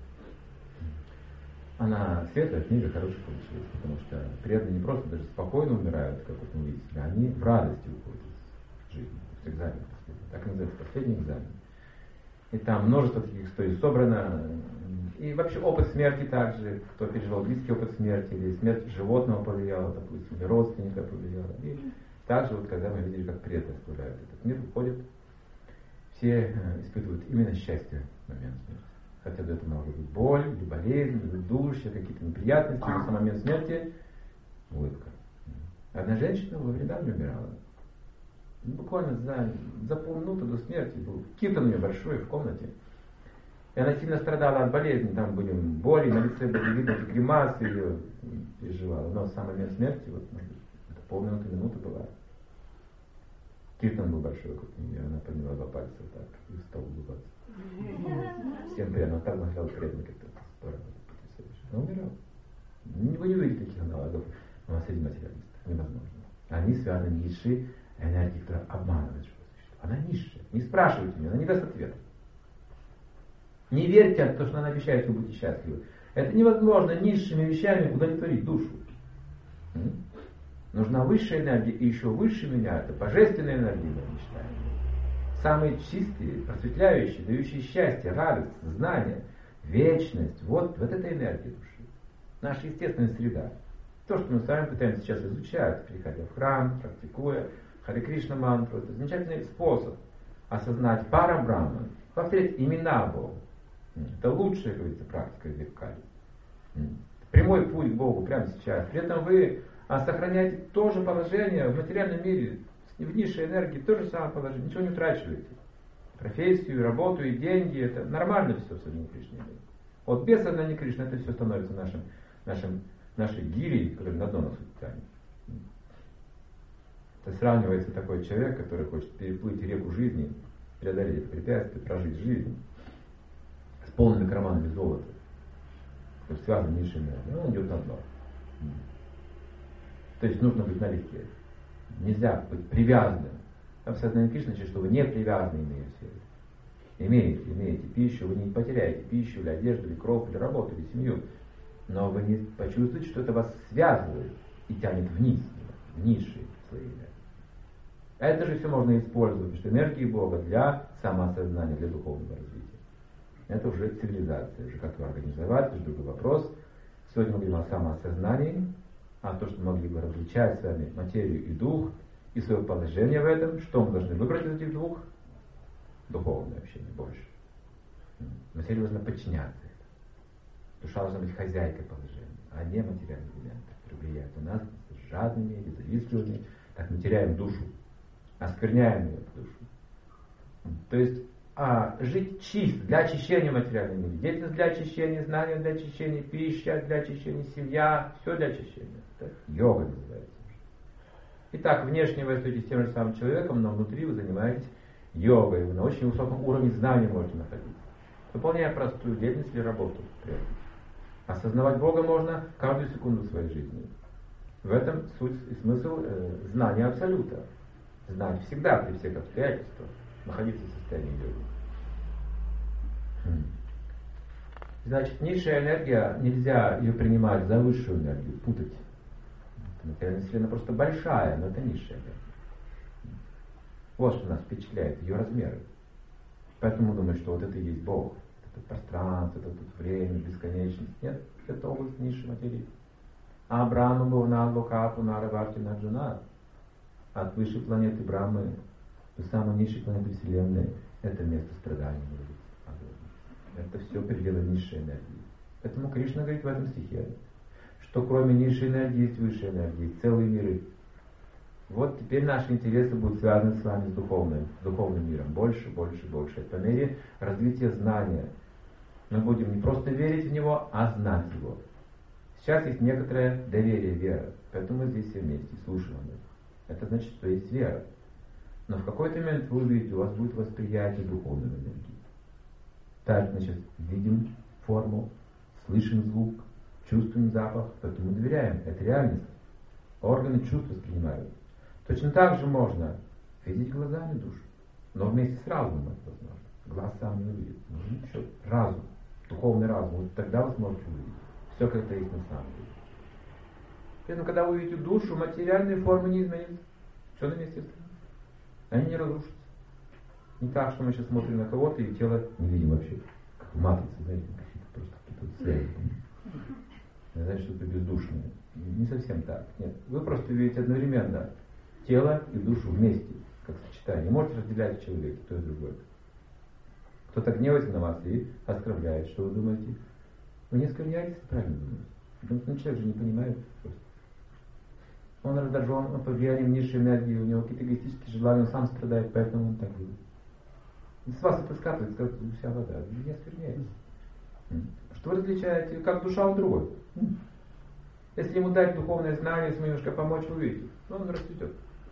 Она светлая книга, хорошая получилась, потому что преданные не просто даже спокойно умирают, как вот мы видели, они в радости уходят из жизни, с экзамена последний. Так и называется последний экзамен. И там множество таких историй собрано. И вообще опыт смерти также, кто переживал близкий опыт смерти, или смерть животного повлияла, допустим, или родственника повлияла. И также вот когда мы видели, как преданные оставляют этот мир, уходят, все испытывают именно счастье в момент смерти. Хотя до этого могла быть боль, или болезнь, или удушье, какие-то неприятности, но в момент смерти улыбка. Одна женщина во времена не умирала. Буквально за полминуты до смерти был киртан у нее большой в комнате. И она сильно страдала от болезни, там были боли, на лице были видны гримасы, ее переживала. Но в самый момент смерти, вот, это полминуты была. Киртан был большой вокруг нее, она подняла два пальца вот так и стала улыбаться. Всем приятно, так наглядал преданный, как-то здорово, потрясающе. Но умирал. Вы не увидите таких аналогов среди материалистов, невозможно. Они связаны низшей энергией, которая обманывает живое существо. Она низшая. Не спрашивайте ее, она не даст ответа. Не верьте в то, что она обещает, что вы будете счастливы. Это невозможно низшими вещами удовлетворить душу. Нужна высшая энергия, и еще выше меня, это божественная энергия, мы считаем. Самые чистые, просветляющие, дающие счастье, радость, знание, вечность. Вот эта энергия души. Наша естественная среда. То, что мы с вами пытаемся сейчас изучать, приходя в храм, практикуя Харе Кришна мантру, это замечательный способ осознать пара Брахман, повторять имена Бога. Это лучшая, говорится, практика в Кали. Прямой путь к Богу прямо сейчас. При этом вы сохраняете то же положение в материальном мире, в низшей энергии, то же самое положение, ничего не утрачиваете. Профессию, работу и деньги, это нормально все в сознании Кришны. Вот без сознания Кришны это все становится нашей гирей, которая на дно нас утянет. Это сравнивается такой человек, который хочет переплыть реку жизни, преодолеть это препятствие, прожить жизнь с полными карманами золота, который связан с низшей энергией. Он идет на дно. То есть нужно быть налегке. Нельзя быть привязанным. Там в сознании Кришны значит, что вы не привязаны имеете. Имеете пищу, вы не потеряете пищу, или одежду, или кровь, или работу, или семью. Но вы не почувствуете, что это вас связывает и тянет вниз, в низшие слои энергии. Это же все можно использовать, потому что энергии Бога для самоосознания, для духовного развития. Это уже цивилизация, уже как ее организовать, это другой вопрос. Сегодня мы говорим о самоосознании, а то, что мы могли бы различать с вами материю и дух, и свое положение в этом, что мы должны выбрать из этих двух? Духовное общение больше. Материя должна подчиняться этому. Душа должна быть хозяйкой положения, а не материальные элементы, которые влияют на нас жадными или завистливыми. Так мы теряем душу, оскверняем ее душу. То есть жить чисто, для очищения материального мира. Деятельность для очищения, знания для очищения, пища для очищения, семья, все для очищения. Так? Йога называется. Итак, внешне вы остаетесь тем же самым человеком, но внутри вы занимаетесь йогой. Вы на очень высоком уровне знаний можете находиться. Выполняя простую деятельность или работу. Осознавать Бога можно каждую секунду своей жизни. В этом суть и смысл знания Абсолюта. Знать всегда, при всех обстоятельствах. Находиться в состоянии йоги. Значит, низшая энергия, нельзя ее принимать за высшую энергию, путать. Материальная Вселенная просто большая, но это низшая энергия. Вот что нас впечатляет, ее размеры. Поэтому думают, что вот это и есть Бог. Это пространство, это тут время, бесконечность. Нет, это область низшей материи. А Брахма Бхавана Локапу Нараварти Наджуна. От высшей планеты Брахмы до самой низшей планеты Вселенной это место страданий. Это все пределы низшей энергии. Поэтому Кришна говорит в этом стихе, что кроме низшей энергии есть высшая энергия, есть целые миры. Вот теперь наши интересы будут связаны с вами с духовным миром. Больше, больше, больше. Это по мере развития знания. Мы будем не просто верить в него, а знать его. Сейчас есть некоторое доверие, вера. Поэтому мы здесь все вместе слушаем об этом. Это значит, что есть вера. Но в какой-то момент вы увидите, у вас будет восприятие духовной энергии. Так, значит, видим форму, слышим звук, чувствуем запах, поэтому доверяем. Это реальность. Органы чувств воспринимают. Точно так же можно видеть глазами душу, но вместе с разумом это возможно. Глаз сам не увидит. Нужен еще разум, духовный разум. Вот тогда вы сможете увидеть все, как это есть на самом деле. Поэтому, когда вы увидите душу, материальные формы не изменятся. Все на месте остается. Они не разрушатся. Не так, что мы сейчас смотрим на кого-то и тело не видим вообще. Как в матрице, знаете, просто какие-то связи. Знаете, что-то бездушное. Не совсем так. Нет. Вы просто видите одновременно тело и душу вместе, как сочетание. Не можете разделять человека, то и другое. Кто-то гневается на вас и оскорбляет. Что вы думаете? Вы не оскорбляетесь, правильно думаете. Потому что человек же не понимает просто. Он раздражен, он под влиянием низшей энергии, у него какие-то эгоистические желания, он сам страдает, поэтому он так думает. И с вас это скатывается, как вся вода. Вы не оскверняетесь. Что вы различаете? Как душа, он другой. Если ему дать духовное знание, если ему немножко помочь, вы увидите, он расцветет.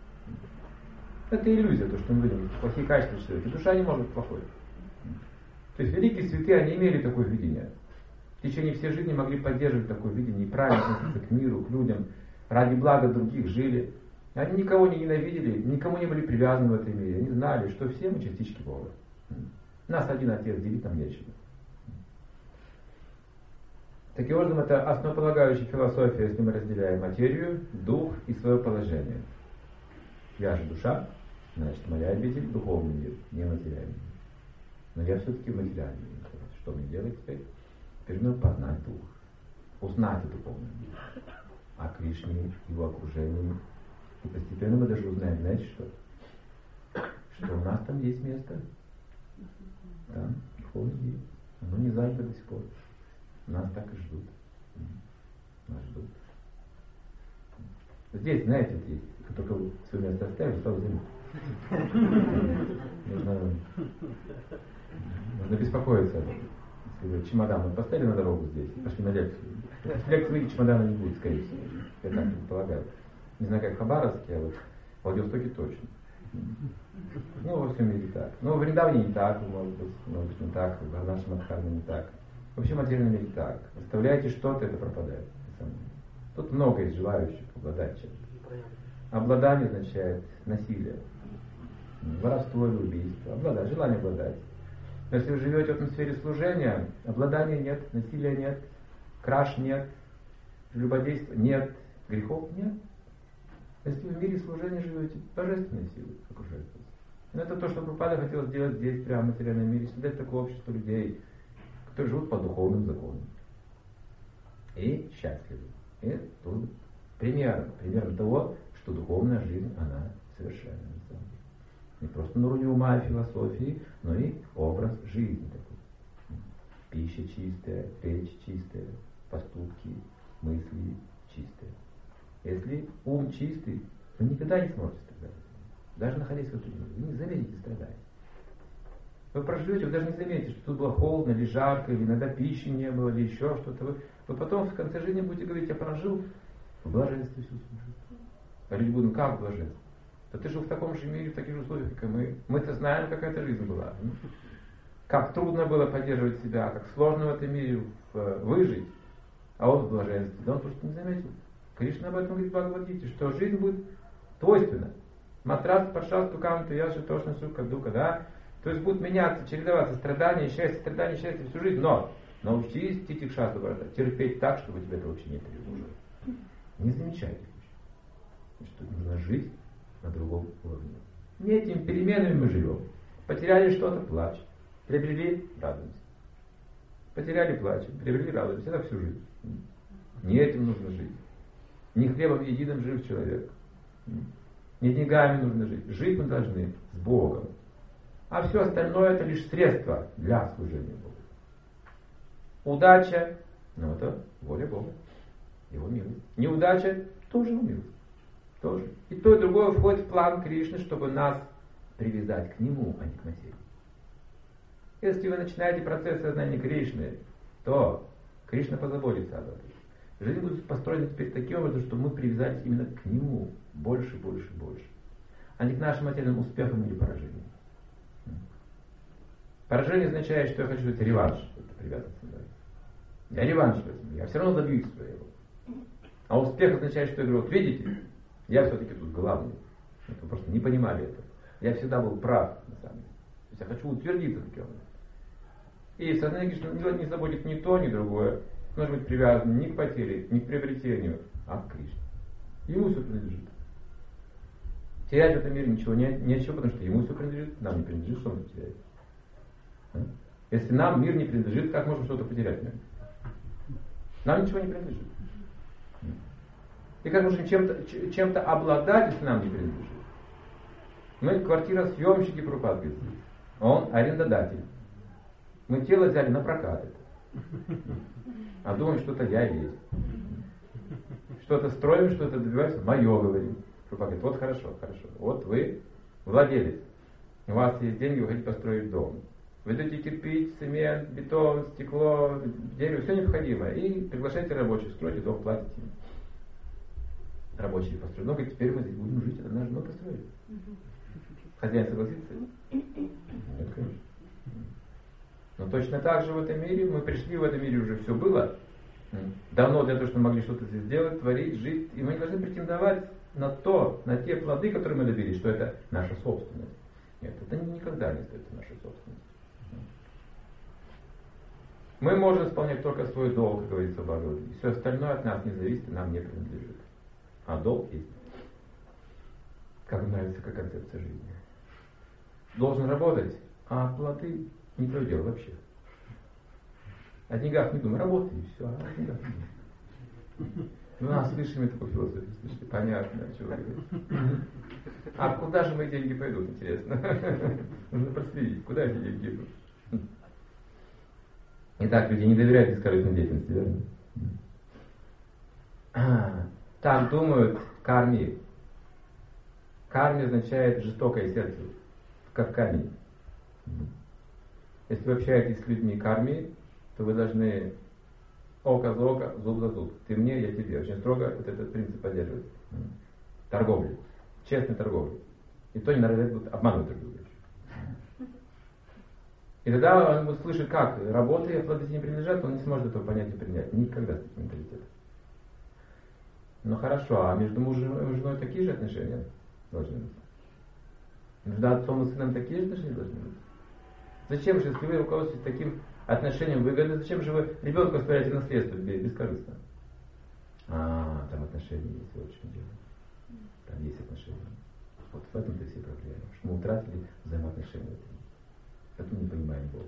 Это иллюзия, то, что мы видим, плохие качества человека. Душа не может быть плохой. То есть великие святые, они имели такое видение. В течение всей жизни могли поддерживать такое видение и правильно относиться к миру, к людям, ради блага других жили. Они никого не ненавидели, никому не были привязаны в этом мире. Они знали, что все мы частички Бога. Нас один Отец, делить нам нечего. Таким образом, это основополагающая философия, если мы разделяем материю, дух и свое положение. Я же душа, значит, моя обитель — духовный мир, не материальный мир. Но я все-таки материальный мир. Что мне делать теперь? Теперь нужно познать дух, узнать о духовном мире, о Кришне, его окружении. И постепенно мы даже узнаем, знаете что? Что у нас там есть место. Там духовный мир. Оно не занято до сих пор. Нас так и ждут. Нас ждут. Здесь, знаете, вот есть, как только вы свое место оставили, сразу заметите. Нужно беспокоиться. Если вы чемодан поставили на дорогу здесь, пошли на лекцию. В лекции чемодана не будет, скорее всего. Я так предполагаю. Не знаю, как в Хабаровске, а вот в Владивостоке точно. Ну, во всем мире так. Но в Вриндаване не так, может быть не так, в нашем Адхарме не так. Вообще в материальном мире так. Оставляете что-то, это пропадает. Тут много есть желающих обладать чем-то. Обладание означает насилие. Воровство или убийство. Обладать, желание обладать. Но если вы живете в атмосфере служения, обладания нет, насилия нет, краж нет, любодейства нет, грехов нет. Если вы в мире служения живете, божественные силы окружают вас. Но это то, что Прабхупада хотел сделать здесь, прямо в материальном мире, создать такое общество людей, которые живут по духовным законам. И счастливы. И тут примером того, что духовная жизнь, она совершенна. Не просто на уровне ума и философии, но и образ жизни такой. Пища чистая, речь чистая, поступки, мысли чистые. Если ум чистый, вы никогда не сможете страдать. Даже находясь в этом мире, вы не заметите страдания. Вы проживете, вы даже не заметите, что тут было холодно или жарко, или иногда пищи не было, или еще что-то. Вы потом в конце жизни будете говорить: я прожил в блаженстве всю свою жизнь. А люди будут: как блаженство? Да ты жил в таком же мире, в таких же условиях, как и мы. Мы-то знаем, какая эта жизнь была. Как трудно было поддерживать себя, как сложно в этом мире выжить. А он в блаженстве. Да он просто не заметил. Кришна об этом говорит в Бхагавад-гите, что жизнь будет двойственна. Матрас, паршас, тукам, туяши, тошна, сука, дука, да? То есть будут меняться, чередоваться страдания, счастье всю жизнь. Но научись титикшасу, терпеть так, чтобы тебя это вообще не тревожило. Не замечайте. Значит, нужно жить на другом уровне. Не этими переменами мы живем. Потеряли что-то, плачем. Приобрели, радуемся. Потеряли, плачем. Приобрели, радуемся. Это всю жизнь. Не этим нужно жить. Не хлебом единым жив человек. Не деньгами нужно жить. Жить мы должны с Богом. А все остальное это лишь средство для служения Богу. Удача, это воля Бога. Его милость. Неудача тоже его милость. Тоже. И то, и другое входит в план Кришны, чтобы нас привязать к Нему, а не к материи. Если вы начинаете процесс сознания Кришны, то Кришна позаботится об этом. Жизнь будет построена теперь таким образом, что мы привязались именно к Нему больше, больше, больше, а не к нашим материальным успехам или поражениям. Поражение означает, что я хочу сделать реванш. Это привязанность. Я реванш возьму, я все равно добьюсь своего. А успех означает, что я говорю, вот видите, я все-таки тут главный. Вы просто не понимали этого. Я всегда был прав, на самом деле. То есть я хочу утвердиться таким образом. И сознание Кришны не заботит ни то, ни другое. Может быть привязан ни к потере, ни к приобретению, а к Кришне. Ему все принадлежит. Терять в этом мире ничего нечего, потому что ему все принадлежит, нам не принадлежит, что он потеряет. Если нам мир не принадлежит, как можно что-то потерять? Нам ничего не принадлежит. И как можем чем-то обладать, если нам не принадлежит? Мы квартиросъемщики Прабхупады. Он арендодатель. Мы тело взяли на прокат. А думаем, что это я и есть. Что-то строим, что-то добиваемся, мое говорим. Прабхупада говорит, вот хорошо, хорошо. Вот вы владелец. У вас есть деньги, вы хотите построить дом. Вы даете кирпич, цемент, бетон, стекло, дерево, все необходимое. И приглашаете рабочих, строите дом, платите им. Рабочие построили. Ну, говорит, теперь мы здесь будем жить, это наш дом построили. Хозяин согласится? Нет, конечно. Но точно так же в этом мире, мы пришли в этом мире, уже все было. Давно для того, чтобы мы могли что-то здесь сделать, творить, жить. И мы не должны претендовать на те плоды, которые мы добились, что это наша собственность. Нет, это никогда не остается нашей собственностью. Мы можем исполнять только свой долг, как говорится в Бхагавад-гите. Все остальное от нас не зависит и нам не принадлежит. А долг есть. Как нравится, как концепция жизни. Должен работать, а плоды не твое дело вообще. О деньгах не думай, работай и все, а о деньгах не думай. Ну, слышим такую философию, слышите, понятно, о чем вы говорите. А куда же мои деньги пойдут, интересно? Нужно проследить, куда эти деньги идут. Итак, люди не доверяют бескорыстной деятельности, верно? Так думают карми. Карми означает жестокое сердце, как камень. Если вы общаетесь с людьми карми, то вы должны око за око, зуб за зуб. Ты мне, я тебе. Очень строго вот этот принцип поддерживать. Торговли. Честной торговли. И то не норовят будут обманывать друг друга. И тогда он будет слышать, как работы и плоды не принадлежат, он не сможет этого понять и принять. Никогда с таким менталитетом. Ну хорошо, а между мужем и женой такие же отношения должны быть? Между отцом и сыном такие же отношения должны быть? Зачем же, если вы руководствуетесь таким отношением выгодно, зачем же вы ребенку оставляете наследство бескорыстно? Там отношения есть, вот в чем дело. Там есть отношения. Вот в этом-то все проблемы. Что мы утратили взаимоотношения в этом. Поэтому не понимаем Бога.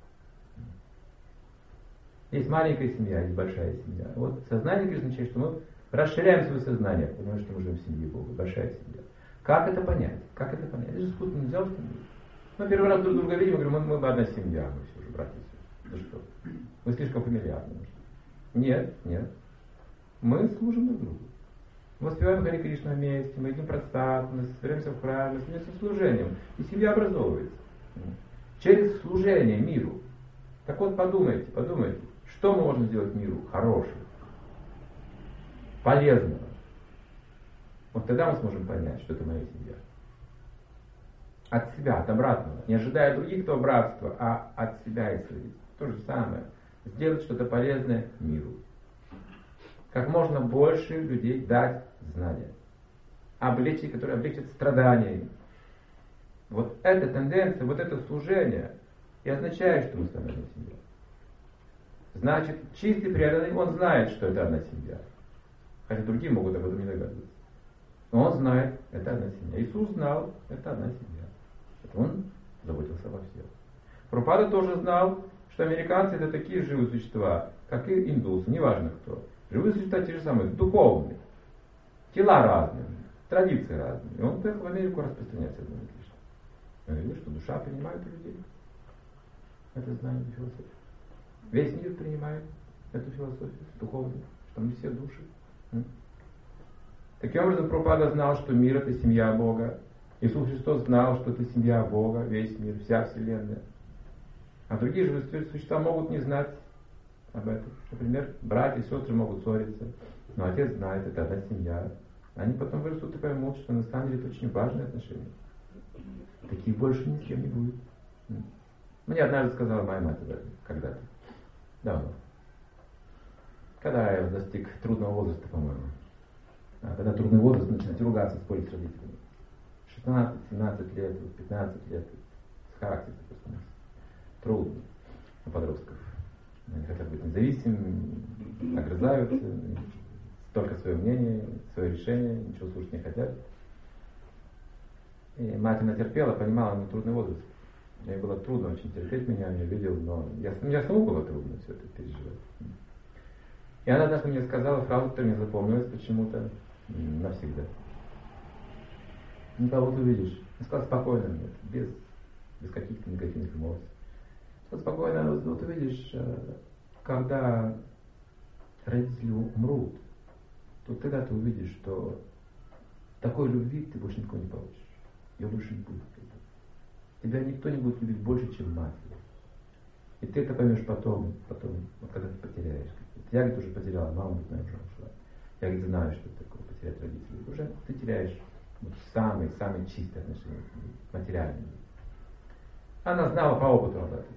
Есть маленькая семья, есть большая семья. Вот сознание Кришны означает, что мы расширяем свое сознание, потому что мы живем в семье Бога, большая семья. Как это понять? Как это понять? Это же спутно нельзя установить. Мы первый раз друг друга видим, мы говорим, мы одна семья, мы все же братья. Да что? Мы слишком фамильярны. Нет, нет. Мы служим друг другу. Мы воспеваем Хари Кришна вместе, мы едим прасад, мы собираемся в храме, мы занимаемся служением. И семья образовывается. Через служение миру. Так вот подумайте, что мы можем сделать миру хорошего, полезного. Вот тогда мы сможем понять, что это моя семья. От себя, от обратного. Не ожидая других того братства, а от себя исходить. То же самое. Сделать что-то полезное миру. Как можно больше людей дать знания. Облегчить, которые облегчат страдания. Вот эта тенденция, вот это служение и означает, что мы с вами одна семья. Значит, чистый преданный, он знает, что это одна семья. Хотя другие могут об этом не догадываться. Он знает, это одна семья. Иисус знал, это одна семья. Это он заботился обо всех. Прабхупада тоже знал, что американцы это такие живые существа, как и индусы, неважно кто. Живые существа те же самые, духовные. Тела разные, традиции разные. И он поехал в Америку распространять сознание Кришны. Он видел, что душа принимает людей. Это знание философии. Весь мир принимает эту философию духовную, что мы все души. Таким образом, Прабхупада знал, что мир это семья Бога. Иисус Христос знал, что это семья Бога, весь мир, вся Вселенная. А другие живые существа могут не знать об этом. Например, братья и сестры могут ссориться, но отец знает, это одна семья. Они потом вырастут и поймут, что на самом деле это очень важные отношения. Таких больше ни с кем не будет. Мне однажды сказала моя мать об этом когда-то. Давно. Когда я достиг трудного возраста, по-моему. Когда трудный возраст, начинаете ругаться, спорить с родителями. 16, 17 лет, 15 лет. С характером просто. Трудно у подростков. Они хотят быть независимыми, огрызаются, только свое мнение, свое решение, ничего слушать не хотят. И мать она терпела, понимала, мне трудный возраст. Мне было трудно очень терпеть меня, я видел, но мне самому было трудно все это переживать. И она однажды мне сказала фразу, которая мне запомнилась почему-то навсегда. Ну, вот увидишь. Я сказал спокойно, нет, без каких-то негативных эмоций. Спокойно, вот увидишь, когда родители умрут, то тогда ты увидишь, что такой любви ты больше никого не получишь. Ее больше не будет. Тебя никто не будет любить больше, чем мать. И ты это поймешь потом, вот когда ты потеряешь. Я, говорит, уже потеряла, мама, быть моя уже ушла. Я, говорит, знаю, что это такое потерять родителей. Уже ты теряешь вот самые чистые отношения, материальные. Она знала по опыту об этом.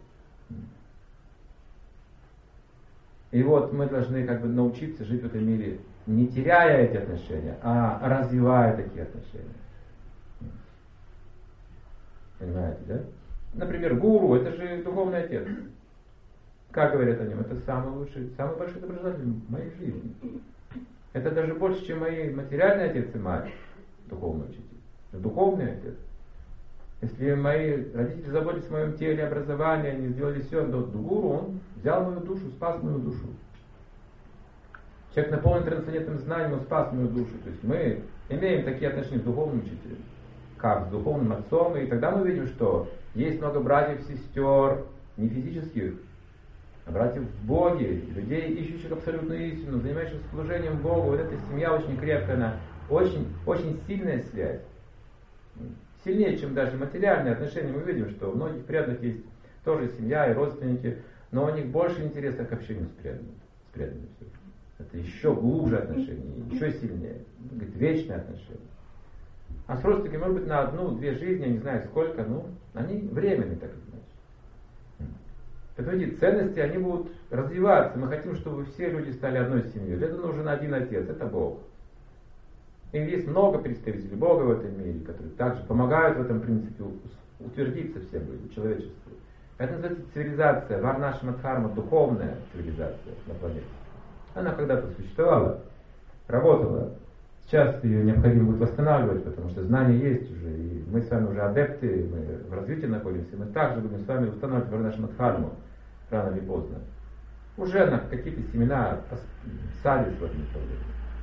И вот мы должны научиться жить в этом мире, не теряя эти отношения, а развивая такие отношения. Понимаете, да? Например, гуру, это же духовный отец. Как говорят о нем? Это самый лучший, самый большой доброжелатель в моей жизни. Это даже больше, чем мои материальный отец и мать, духовный учитель. Это духовный отец. Если мои родители заботились о моем теле, образовании, они сделали все, то гуру, он взял мою душу, спас мою душу. Человек наполнен трансцендентным знанием, он спас мою душу. То есть мы имеем такие отношения с духовным учителем, как с духовным отцом, и тогда мы видим, что есть много братьев, сестер, не физических, а братьев в Боге, людей, ищущих абсолютную истину, занимающихся служением Богу. Вот эта семья очень крепкая, она очень, очень сильная связь. Сильнее, чем даже материальные отношения. Мы видим, что у многих преданных есть тоже семья и родственники, но у них больше интереса к общению с преданными. Это еще глубже отношения, еще сильнее. Говорит, вечные отношения. А с родственниками, может быть, на одну-две жизни, я не знаю сколько, они временные, так и значит. Поэтому эти ценности, они будут развиваться. Мы хотим, чтобы все люди стали одной семьей. Для этого нужен один отец, это Бог. И есть много представителей Бога в этом мире, которые также помогают в этом принципе утвердиться всем людям, человечеству. Это называется цивилизация, варнашамадхарма, духовная цивилизация на планете. Она когда-то существовала, работала. Сейчас ее необходимо будет восстанавливать, потому что знания есть уже, и мы с вами уже адепты, мы в развитии находимся, мы также будем с вами восстанавливать варнашамадхарму рано или поздно. Уже на какие-то семена садись в этом направлении.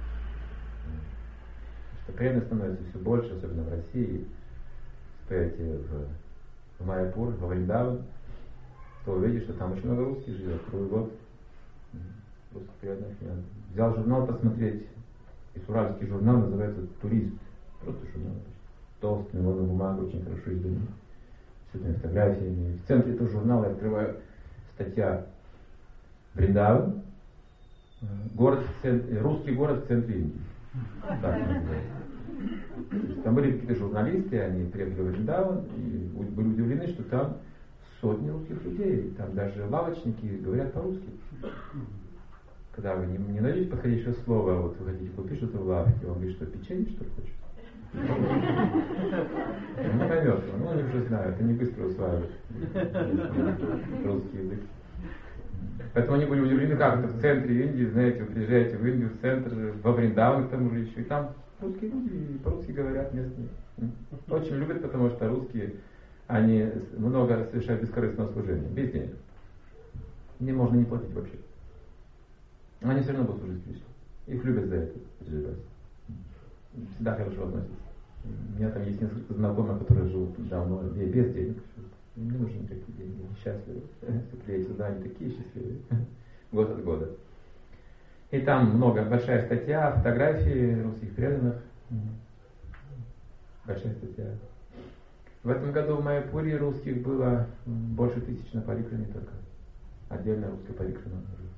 Что преданных становится все больше, особенно в России. Поедете в Майяпур, во Вриндаван, то увидишь, что там очень много русских живет, круглый год. Русских преданных. Я взял журнал посмотреть, есть уральский журнал, называется «Турист». Просто журнал. Толстый, на бумага, очень хорошо изданный. С этими фотографиями. В центре этого журнала я открываю статья Вриндаван, русский город в центре Индии. Так называется. Там были какие-то журналисты, они приехали в Вриндаван и были удивлены, что там сотни русских людей. Там даже лавочники говорят по-русски. Когда вы не найдете подходящего слова, вот вы хотите купить что-то в лавке, он говорит, что печенье что ли хочет? Он не поймет, они уже знают, они быстро усваивают русский язык. Поэтому они были удивлены, как это в центре Индии, знаете, вы приезжаете в Индию, в центр, во Вриндаван к тому же еще, и там Русские люди по-русски говорят местные. Очень любят, потому что русские, они много совершают бескорыстного служения, без денег. Мне можно не платить вообще. Они все равно будут служить Кришне. Их любят за это. Всегда хорошо относятся. У меня там есть несколько знакомых, которые живут давно без денег. Им не нужны никакие деньги, они счастливы. Приедут сюда, они такие счастливые. Год от года. И там большая статья, фотографии русских преданных. Большая статья. В этом году в Майяпуре русских было больше 1000 на парикраме только. Отдельно русская парикрама.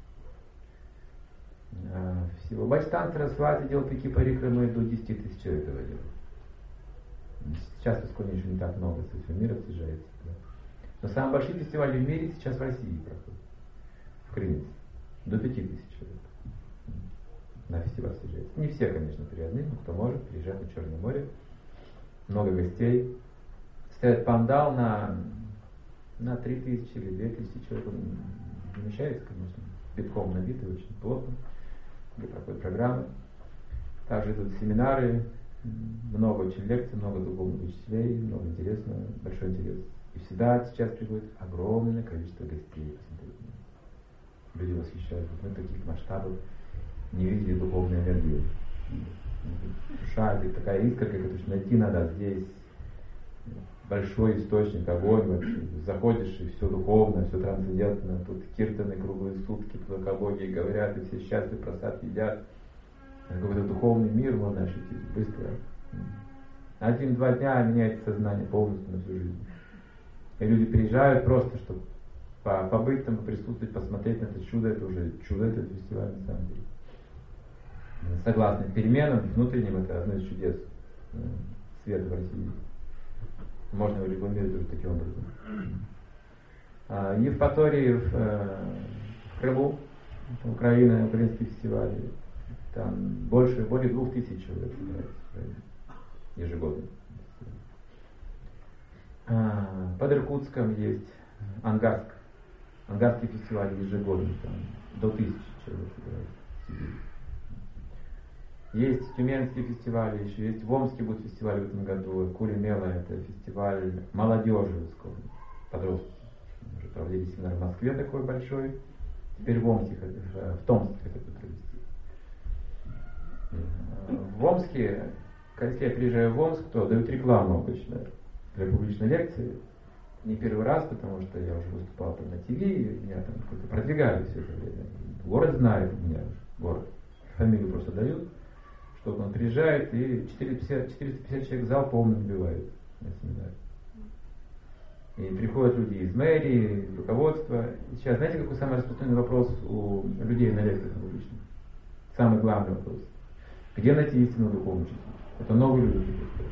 Всего Бачтан Сарасвати делал такие парикрамы, до 10 000 человек доводил. Сейчас в Исконе еще не так много, со всего мира съезжается. Да. Но самые большие фестивали в мире сейчас в России проходят. В Крымице. До 5000 человек. На фестиваль съезжается. Не все, конечно, приезжают, но кто может, приезжает на Черное море. Много гостей. Ставят пандал на 3000 или 2000 человек. Он не вмещается, конечно. Битком набитый, очень плотно. Где проходят программы. Также идут семинары. Много очень лекций, много духовных учителей, много интересного, большой интерес. И всегда сейчас приходит огромное количество гостей. Люди восхищаются. Мы таких масштабов не видели духовной энергии. Душа это такая искорка, которую найти надо здесь. Большой источник, огонь вообще. Заходишь, и все духовно, все трансцендентно. Тут киртаны круглые сутки, тут экологии говорят, и все счастливы, просад едят. Какой-то духовный мир можно ощутить быстро. 1-2 дня меняется сознание полностью на всю жизнь. И люди приезжают просто, чтобы побыть там, присутствовать, посмотреть на это чудо. Это уже чудо, этот фестиваль на самом деле. Согласно переменам внутренним, это одно из чудес света в России. Можно его рекламировать уже таким образом. Евпатории в Крыму, Украина, украинский фестиваль. Там более 2000 человек собирается ежегодно. Под Иркутском есть Ангарск. Ангарский фестиваль ежегодно. Там до 1000 человек собирается. Есть Тюменские фестивали, еще есть в Омске будет фестиваль в этом году. Кулимела — это фестиваль молодежи подростков. Уже проводили семинар в Москве такой большой. Теперь в Омске, в Томске хотят провести. В Омске, если я приезжаю в Омск, то дают рекламу обычно для публичной лекции. Не первый раз, потому что я уже выступал там на ТВ, и меня там как-то продвигали все это время. Город знает меня, город. Фамилию просто дают, что он приезжает, и 450 человек зал полный набивает на семинаре. И приходят люди из мэрии, из руководства. И сейчас, знаете, какой самый распространенный вопрос у людей на лекциях публичных? Самый главный вопрос. Где найти истинного духовного учителя? Это новые люди.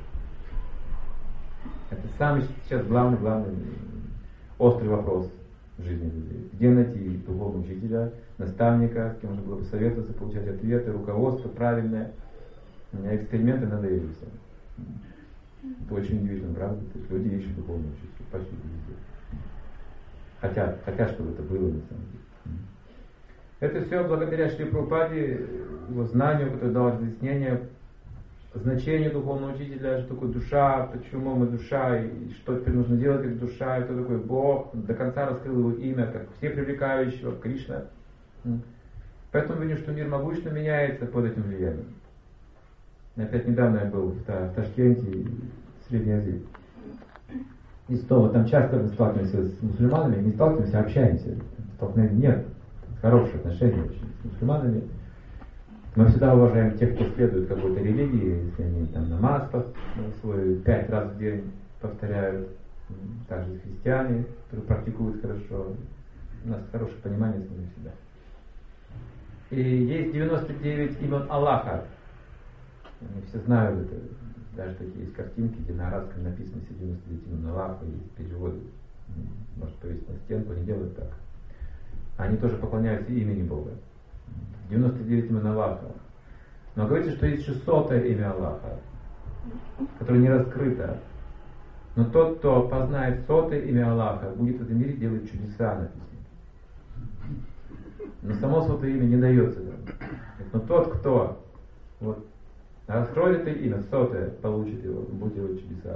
Это самый сейчас главный острый вопрос в жизни людей. Где найти духовного учителя, наставника, с кем можно было бы советоваться, получать ответы, руководство правильное. Эксперименты надоели всем. Это очень удивительно, правда? То есть люди ищут духовного учителя почти везде. Хотят, чтобы это было на самом деле. Это все благодаря Шри Прабхупаде, его знанию, которое дало разъяснение значения духовного учителя, что такое душа, почему мы душа, и что теперь нужно делать как душа, и кто такой Бог. До конца раскрыл его имя, как все привлекающего, Кришна. Поэтому видим, что мир могущественно меняется под этим влиянием. Опять недавно я был в Ташкенте, в Средней Азии. И снова там часто мы сталкиваемся с мусульманами, не сталкиваемся, а общаемся. Столкновений нет. Хорошие отношения очень с мусульманами. Мы всегда уважаем тех, кто следует какой-то религии, если они там намаз свой 5 раз в день повторяют. Также христиане, которые практикуют хорошо. У нас хорошее понимание с ними всегда. И есть 99 имен Аллаха. Они все знают это. Даже такие есть картинки, где на арабском написано все 99 имен Аллаха, и переводы. Может повесить на стенку, они делают так. Они тоже поклоняются имени Бога. 99 имен Аллаха. Но говорится, что есть 600-е имя Аллаха, которое не раскрыто. Но тот, кто познает 100-е имя Аллаха, будет в этом мире делать чудеса, написано. Но само 100-е имя не дается. Но тот, кто Раскроет это имя, 100-е, получит его, будь его чудеса.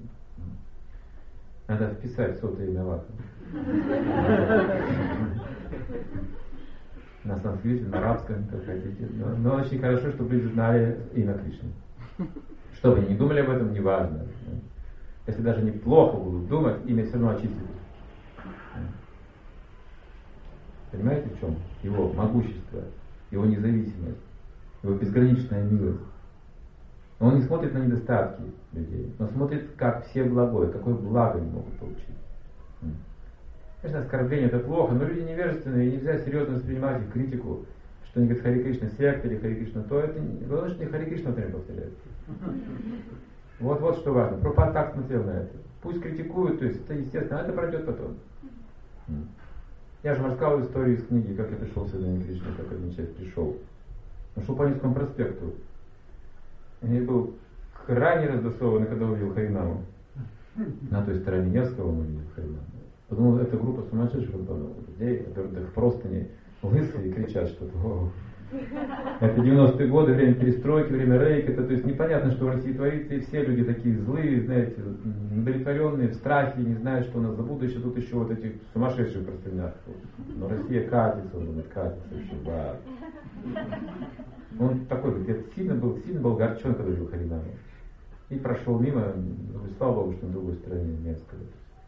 Надо вписать 100-е имя Аллаха. На санскрите, на арабском, как хотите. Но очень хорошо, чтобы люди знали имя Кришны. Что бы ни думали об этом, не важно. Если даже неплохо будут думать, имя все равно очистит. Понимаете, в чем? Его могущество, его независимость, его безграничная милость. Он не смотрит на недостатки людей, он смотрит, как все благое, какое благо они могут получить. Конечно, оскорбление это плохо, но люди невежественные, и нельзя серьезно воспринимать их критику, что они говорят Хари Кришна секта или Хари Кришна то, это главное, что не Хари Кришна время повторяют. Вот что важно. Прабхупада так смотрел на это. Пусть критикуют, то есть это естественно, а это пройдет потом. Я же рассказывал историю из книги, как я пришел в сознание Кришны, как один человек пришел. Он шел по Невскому проспекту. И был крайне раздосован, когда увидел Харинаму. На той стороне Невского он увидел Харинаму. Подумал, это группа сумасшедших людей, которые просто не лысые и кричат что-то. Это 90-е годы, время перестройки, время рейка, то есть непонятно, что в России творится, и все люди такие злые, знаете, удовлетворенные, в страхе, не знают, что у нас за будущее, тут еще вот этих сумасшедших простынях. Но Россия катится, он думает, катится еще, да. Он такой, говорит, я сильно был огорчен, когда видел Харинаму. И прошел мимо, слава Богу, что на другой стороне Невского.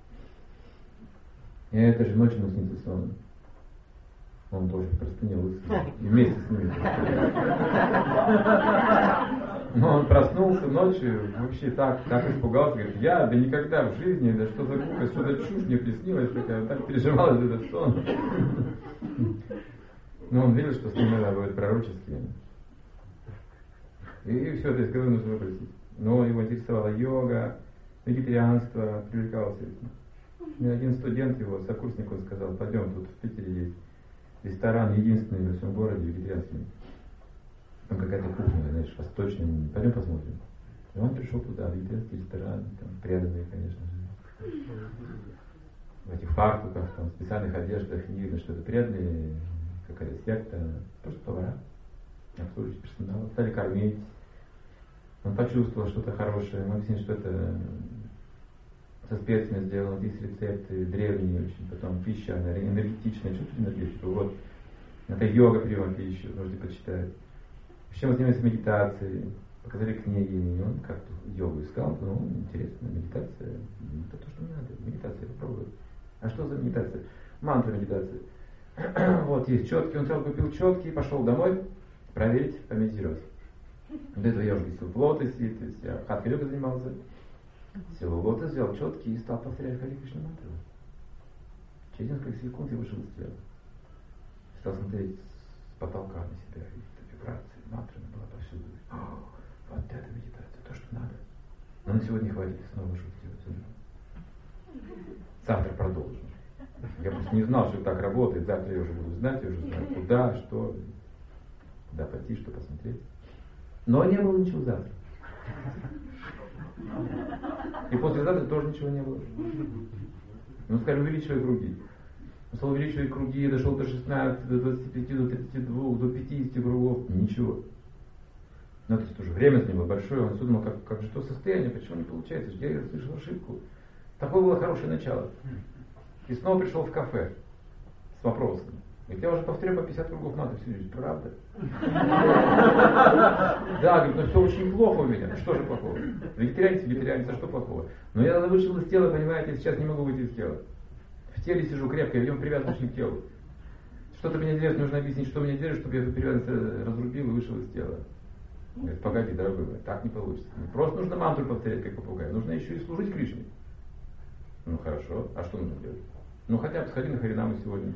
И этой же ночью ему снится сон. Он тоже в простыне лысый. И вместе с ним. Но он проснулся ночью, вообще так испугался, говорит, я да никогда в жизни, да что за глупость, что за чушь мне приснилась, такая, так переживала за этот сон. Но он видел, что с ним иногда бывает пророческие. И все это из головы нужно выбросить. Но его интересовала йога, вегетарианство, привлекался этим. И один студент его, сокурсник, он сказал, пойдем, тут в Питере есть ресторан, единственный во всем городе вегетарианский. Там какая-то кухня, знаешь, восточная. Пойдем посмотрим. И он пришел туда, вегетарианский ресторан, там преданные, конечно же. В этих фартуках, там, в специальных одеждах, не видно, что это преданные, какая-то секта, просто повара, обслуживающий персонал. Стали кормить. Он почувствовал что-то хорошее, ему объяснили, что это со специями сделано, здесь рецепты древние очень, потом пища, она энергетичная, чувствуете энергетику, вот. Это йога, прием пищи, можете почитать. Вообще мы занимаемся медитацией, показали книги, и он как-то йогу искал, ну, интересно, медитация, это то, что мне надо, медитация, попробую. А что за медитация? Мантра медитации. Вот, есть четкий, он сразу купил четкий, пошел домой проверить, помедитировать. До этого я уже сидел в лотосе, то есть я хатха-йогой занимался. Сел в лотос, взял четкий и стал повторять Хари Кришна мантру. Через несколько секунд я вышел из тела. Стал смотреть с потолка на себя, и вибрации, мантра была повсюду. Вот это медитация, то, что надо. Но на сегодня хватит, снова вышел из тела. Завтра продолжим. Я просто не знал, что так работает. Завтра я уже буду знать, я уже знаю, куда, что, куда пойти, что посмотреть. Но не было ничего завтра. И послезавтра тоже ничего не было. Ну, скажем, увеличивай круги. Он стал увеличивать круги, дошел до 16, до 25, до 32, до 50 кругов. Ничего. Но это тоже время с ним было большое. Он думал, как же то состояние, почему не получается? Я слышал ошибку. Такое было хорошее начало. И снова пришел в кафе с вопросом. Говорит, я уже повторяю по 50 кругов надо всю жизнь, правда? Да, говорит, но все очень плохо у меня. Что же плохого? Вегетарианец, а что плохого? Но я вышел из тела, понимаете, сейчас не могу выйти из тела. В теле сижу крепко, я в нем привязан очень к телу. Что-то мне делать, нужно объяснить, что мне делать, чтобы я эту привязанность разрубил и вышел из тела. Говорит, погоди, дорогой мой, так не получится. Просто нужно мантру повторять, как попугай. Нужно еще и служить Кришне. Ну хорошо, а что нужно делать? Ну хотя бы сходи на Харинаму сегодня.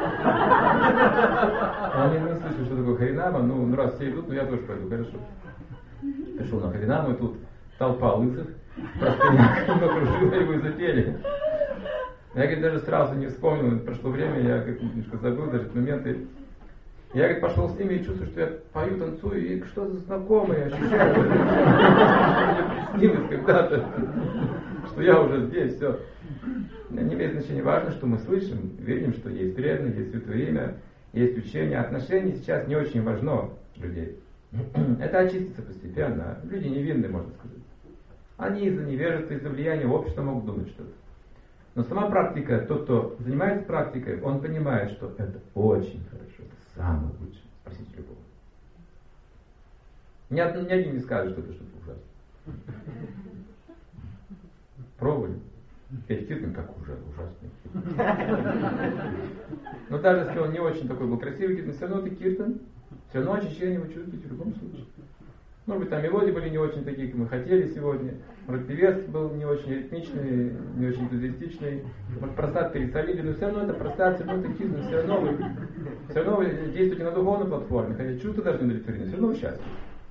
Он не слышал, что такое Харинама, ну раз все идут, ну я тоже пойду, хорошо. Пришел на Харинаму, и тут толпа лысых, просто окружила его и запели. Я, говорит, даже сразу не вспомнил, прошло время, я немножко забыл даже эти моменты. Я, говорит, пошел с ними и чувствую, что я пою, танцую, и что-то знакомое ощущаю. Мне приснилось когда-то, что я уже здесь, все. Не имеет значения, важно, что мы слышим, видим, что есть преданные, есть святое имя, есть учение. Отношения сейчас не очень важно людей. Это очистится постепенно. Люди невинны, можно сказать. Они из-за невежества, из-за влияния общества могут думать что-то. Но сама практика, тот, кто занимается практикой, он понимает, что это очень хорошо, это самое лучшее. Спросите любого. Ни один не скажет, что это что-то ужасное. Пробовали? Перед Киртом как ужасный. Но даже если он не очень такой был красивый Киртан, все равно это Киртан. Все равно ощущение вы чувствуете в любом случае. Может быть, там мелодии были не очень такие, как мы хотели сегодня. Может, певец был не очень ритмичный, не очень энтузиастичный. Может, просад пересолили, но все равно это просад, все равно это Киртан, все равно вы действуете на духовной платформе, хотя чувства даже не удовлетворены, все равно вы счастливы.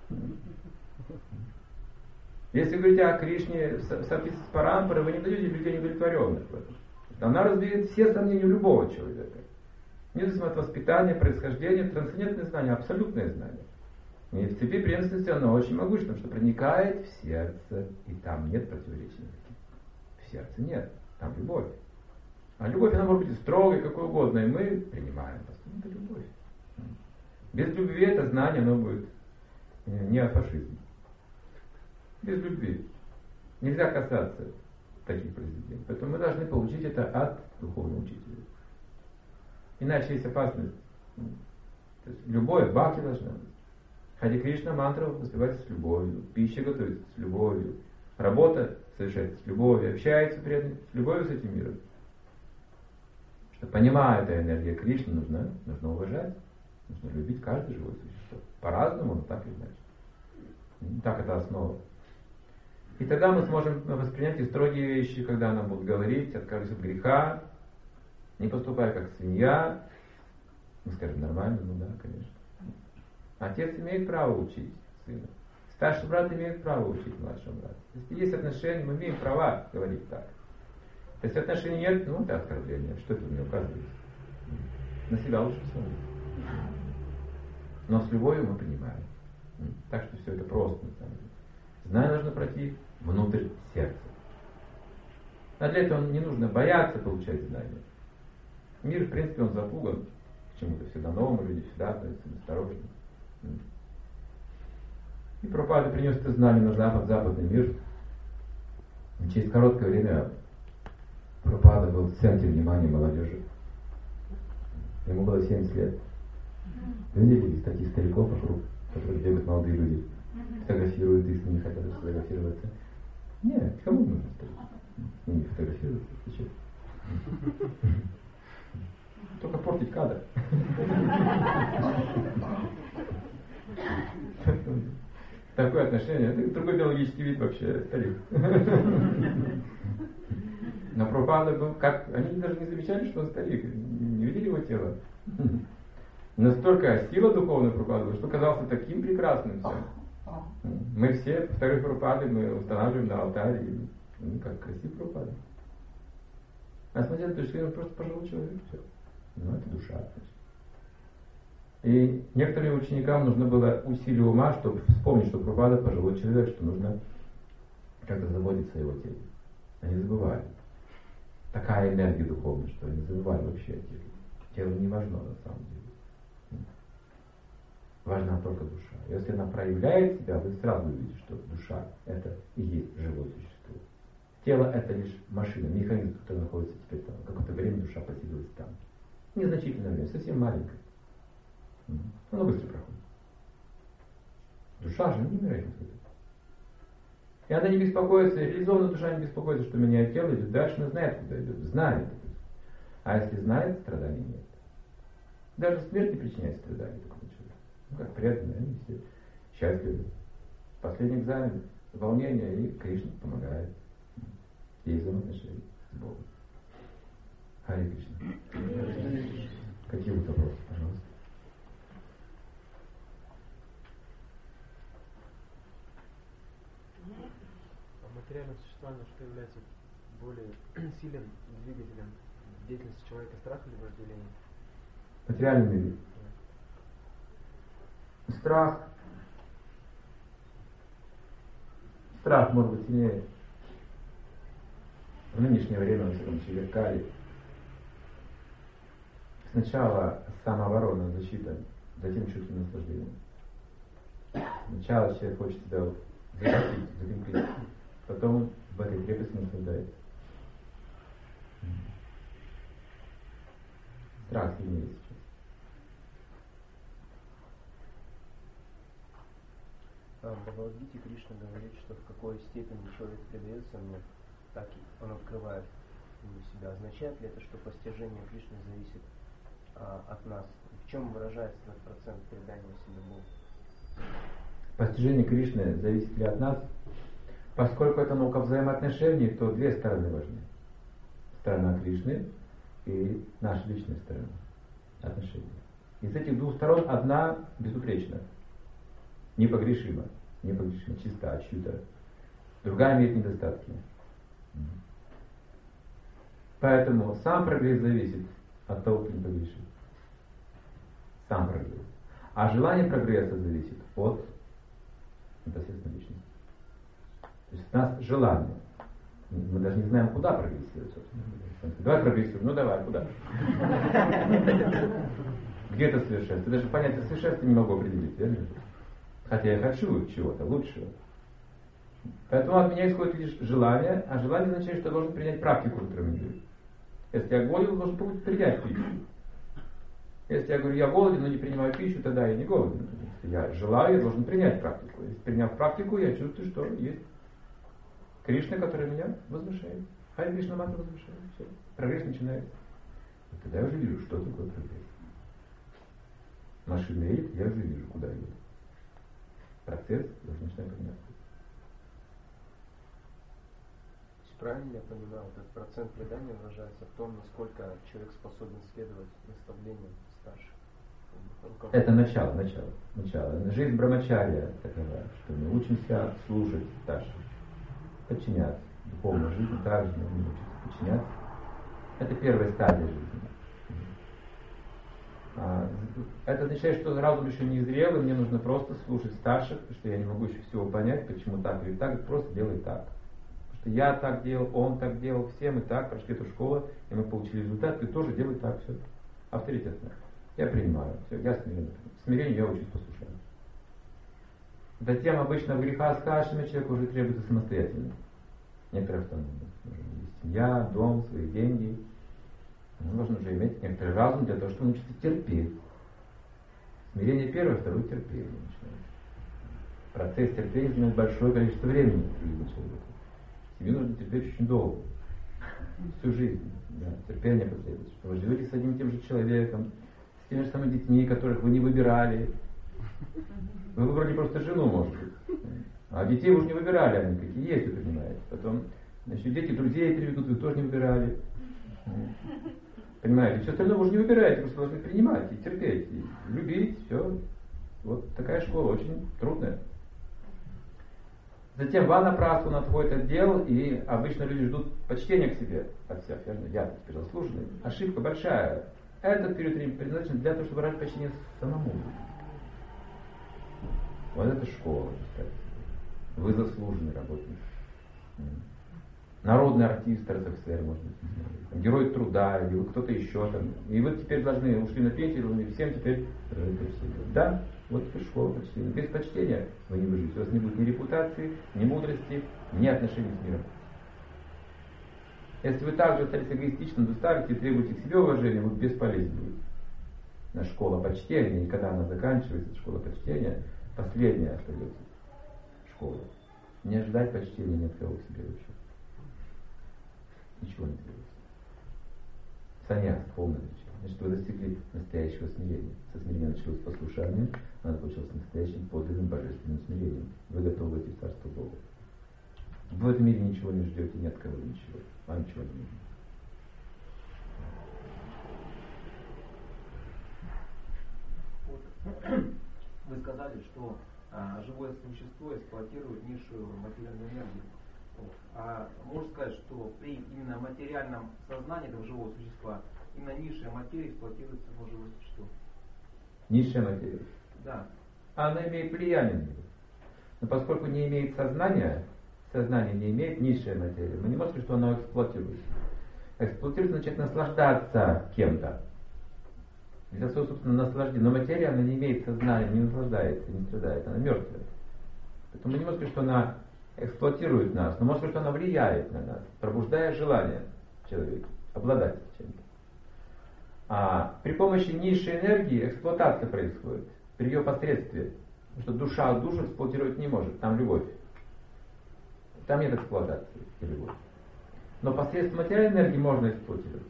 Если говорите о Кришне в соответствии с парампорой, вы не дадите людей недовлетворенных в этом. Она развеет все сомнения любого человека. Независимо от воспитания, происхождения, трансцендентное знание, абсолютное знание. И в цепи преемственности оно очень могущественно, что проникает в сердце, и там нет противоречий. В сердце нет, там любовь. А любовь, она может быть строгой, какой угодно, и мы принимаем. Это любовь. Без любви это знание, оно будет не о фашизме. Без любви. Нельзя касаться таких произведений. Поэтому мы должны получить это от духовного учителя. Иначе есть опасность. То есть любовь, бхакти должна быть. Хари Кришна мантра воспевается с любовью. Пища готовится с любовью. Работа совершается с любовью. Общается преданно с любовью с этим миром. Что понимая эту энергию Кришны, нужно уважать. Нужно любить каждое живое существо. По-разному, но так или иначе. Так это основа. И тогда мы сможем воспринять и строгие вещи, когда нам будут говорить, откажись от греха, не поступай как свинья. Мы скажем, нормально, ну да, конечно. Отец имеет право учить сына. Старший брат имеет право учить младшего брата. Если есть отношения, мы имеем права говорить так. Если отношений нет, ну это оскорбление. Что это мне указывает? На себя лучше смотреть. Но с любовью мы понимаем. Так что все это просто, на самом деле. Знание нужно пройти внутрь сердца. А для этого не нужно бояться получать знания. Мир, в принципе, он запуган к чему-то всегда новому, люди всегда относятся осторожно. И Прабхупада принес это знание на западный мир. И через короткое время Прабхупада был в центре внимания молодежи. Ему было 70 лет. Вы видели таких стариков вокруг, которые бегают молодые люди, фотографируют их, не хотят фотографироваться. Нет, кому нужно старик? Не фотографируются, зачем? Только портить кадр. Такое отношение. Это другой биологический вид вообще, старик. Но Прабхупада был как... Они даже не замечали, что он старик. Не видели его тело. Настолько сила духовная Прабхупада была, что казался таким прекрасным всем. Мы все вторых Прабхупады мы устанавливаем на алтаре. И, как красив Прабхупада. А смотрите, то есть он просто пожилой человек. Все. Ну, это душа. И некоторым ученикам нужно было усилие ума, чтобы вспомнить, что Прабхупада пожилой человек, что нужно как-то заботиться о его теле. Они забывали. Такая энергия духовная, что они забывали вообще о теле. Тело не важно на самом деле. Важна только душа. Если она проявляет себя, вы сразу увидите, что душа это и есть живое существо. Тело это лишь машина, механизм, который находится теперь там. Какое-то время душа поселилась там. Незначительное время, совсем маленькое. Оно быстро проходит. Душа же невероятно. И она не беспокоится, реализованная душа не беспокоится, что меняет тело, идет дальше, она знает, куда идет, знает. А если знает, страданий нет. Даже смерть не причиняет страданий такому человеку. Ну, как преданные, они все счастливы. Последний экзамен, волнение, и Кришна помогает. Есть взаимоотношения с Богом. Харе Кришна. Какие вот вопросы, пожалуйста? Материальное существование, что является более сильным двигателем деятельности человека, страх или вожделение? Материальный мир. Страх. Страх может быть сильнее. В нынешнее время, во всяком случае, в Кали. Сначала самооборона, защита, затем чувство наслаждения. Сначала человек хочет себя захватить, закрепить, потом в этой крепости наслаждается. Страх сильнее сейчас. В Бхагавад-гите Кришна говорит, что в какой степени человек предается мне, так и он открывает себя. Означает ли это, что постижение Кришны зависит от нас? В чем выражается этот процент предания себе Богу? Постижение Кришны зависит ли от нас? Поскольку это наука взаимоотношений, то две стороны важны. Сторона Кришны и наша личная сторона отношений. Из этих двух сторон одна безупречна, непогрешима, чиста, отчита. Другая имеет недостатки. Поэтому сам прогресс зависит от того, кто не погрешит. Сам прогресс. А желание прогресса зависит от непосредственно личности. То есть у нас желание. Мы даже не знаем, куда прогрессировать. Давай прогрессируем. Ну давай, куда? Где это совершенство? Я даже понятие совершенства не могу определить, верно? Хотя я хочу чего-то лучшего. Поэтому от меня исходит лишь желание, а желание означает, что я должен принять практику, которую мне дают. Если я голоден, должен принять пищу. Если я говорю, я голоден, но не принимаю пищу, тогда я не голоден. Если я желаю, я должен принять практику. Если приняв практику, я чувствую, что есть Кришна, который меня возвышает. Хари Кришна мантра возвышает. Все. Прогресс начинается. И тогда я уже вижу, что такое прогресс. Машина едет, я уже вижу, куда едет. Процесс должен начинать подниматься. Правильно я понимаю, этот процент предания выражается в том, насколько человек способен следовать наставлениям старших. Это начало. Жизнь брамачарья такова, что мы учимся слушать старших, подчиняться. Духовная жизнь также мы учимся подчиняться. Это первая стадия жизни. Это означает, что разум еще не зрел, и мне нужно просто слушать старших, потому что я не могу еще всего понять, почему так или так, просто делай так. Что я так делал, он так делал, все мы так прошли эту школу, и мы получили результат, ты тоже делай так, все. Авторитетно. Я принимаю, все, я смирен. Смирение я учусь послушанию. Затем обычно в греха с кашами человек уже требуется самостоятельно. Некоторая автономность. Есть семья, дом, свои деньги. Нужно уже иметь некоторый разум для того, чтобы научиться терпеть. Смирение первое, второе терпение начинается. Процесс терпения занимает большое количество времени в жизни человека. Тебе нужно терпеть очень долго. Всю жизнь. Да, терпение потребуется. Что вы живете с одним и тем же человеком, с теми же самыми детьми, которых вы не выбирали. Вы выбрали просто жену, может быть. А детей вы уже не выбирали, они какие есть, вы понимаете. Потом, значит, дети друзей приведут, вы тоже не выбирали. Понимаете, все остальное вы уже не выбираете, просто должны принимать и терпеть, и любить, все. Вот такая школа, очень трудная. Затем ванапрастху отходит отдел, и обычно люди ждут почтения к себе от всех, верно? Я теперь заслуженный. Ошибка большая. Этот период времени предназначен для того, чтобы выражать почтение самому. Вот это школа, кстати. Вы заслуженный работник. Народный артист РСФСР, может быть, герой труда, или вы кто-то еще там. И вы теперь должны, ушли на пенсию, должны всем теперь почтение. Да, вот это школа почтения. Без почтения вы не выживете. У вас не будет ни репутации, ни мудрости, ни отношений с миром. Если вы также остались эгоистичным, доставите и требуете к себе уважения, вы бесполезны будете. На школа почтения, и когда она заканчивается, школа почтения, последняя остается школа. Не ожидать почтения ни от кого к себе вообще. Ничего не требуется. Саньяс, полное лечение. Значит, вы достигли настоящего смирения. Со смирения началось послушание, оно получилось настоящим подлинным божественным смирением. Вы готовы идти в Царство Бога. В этом мире ничего не ждете, ни от кого ничего. Вам ничего не нужно. Вот. Вы сказали, что живое существо эксплуатирует низшую материальную энергию. Вот. А можно сказать, что при именно материальном сознании этого живого существа именно низшая материя эксплуатируется само живое существо? Низшая материя? Да. Она имеет влияние на него. Но поскольку не имеет сознания, сознание не имеет низшая материя, мы не можем сказать, что она эксплуатируется. Эксплуатируется значит наслаждаться кем-то. для своего собственного наслаждения. Но материя, она не имеет сознания, не наслаждается, не страдает, она мертвая. Поэтому мы не можем сказать, что она эксплуатирует нас, но можно сказать, что она влияет на нас, пробуждая желание в человеке, обладать чем-то. А при помощи низшей энергии эксплуатация происходит, при ее посредстве. Потому что душа душу эксплуатировать не может, там любовь. Там нет эксплуатации и любовь. Но посредством материальной энергии можно эксплуатировать.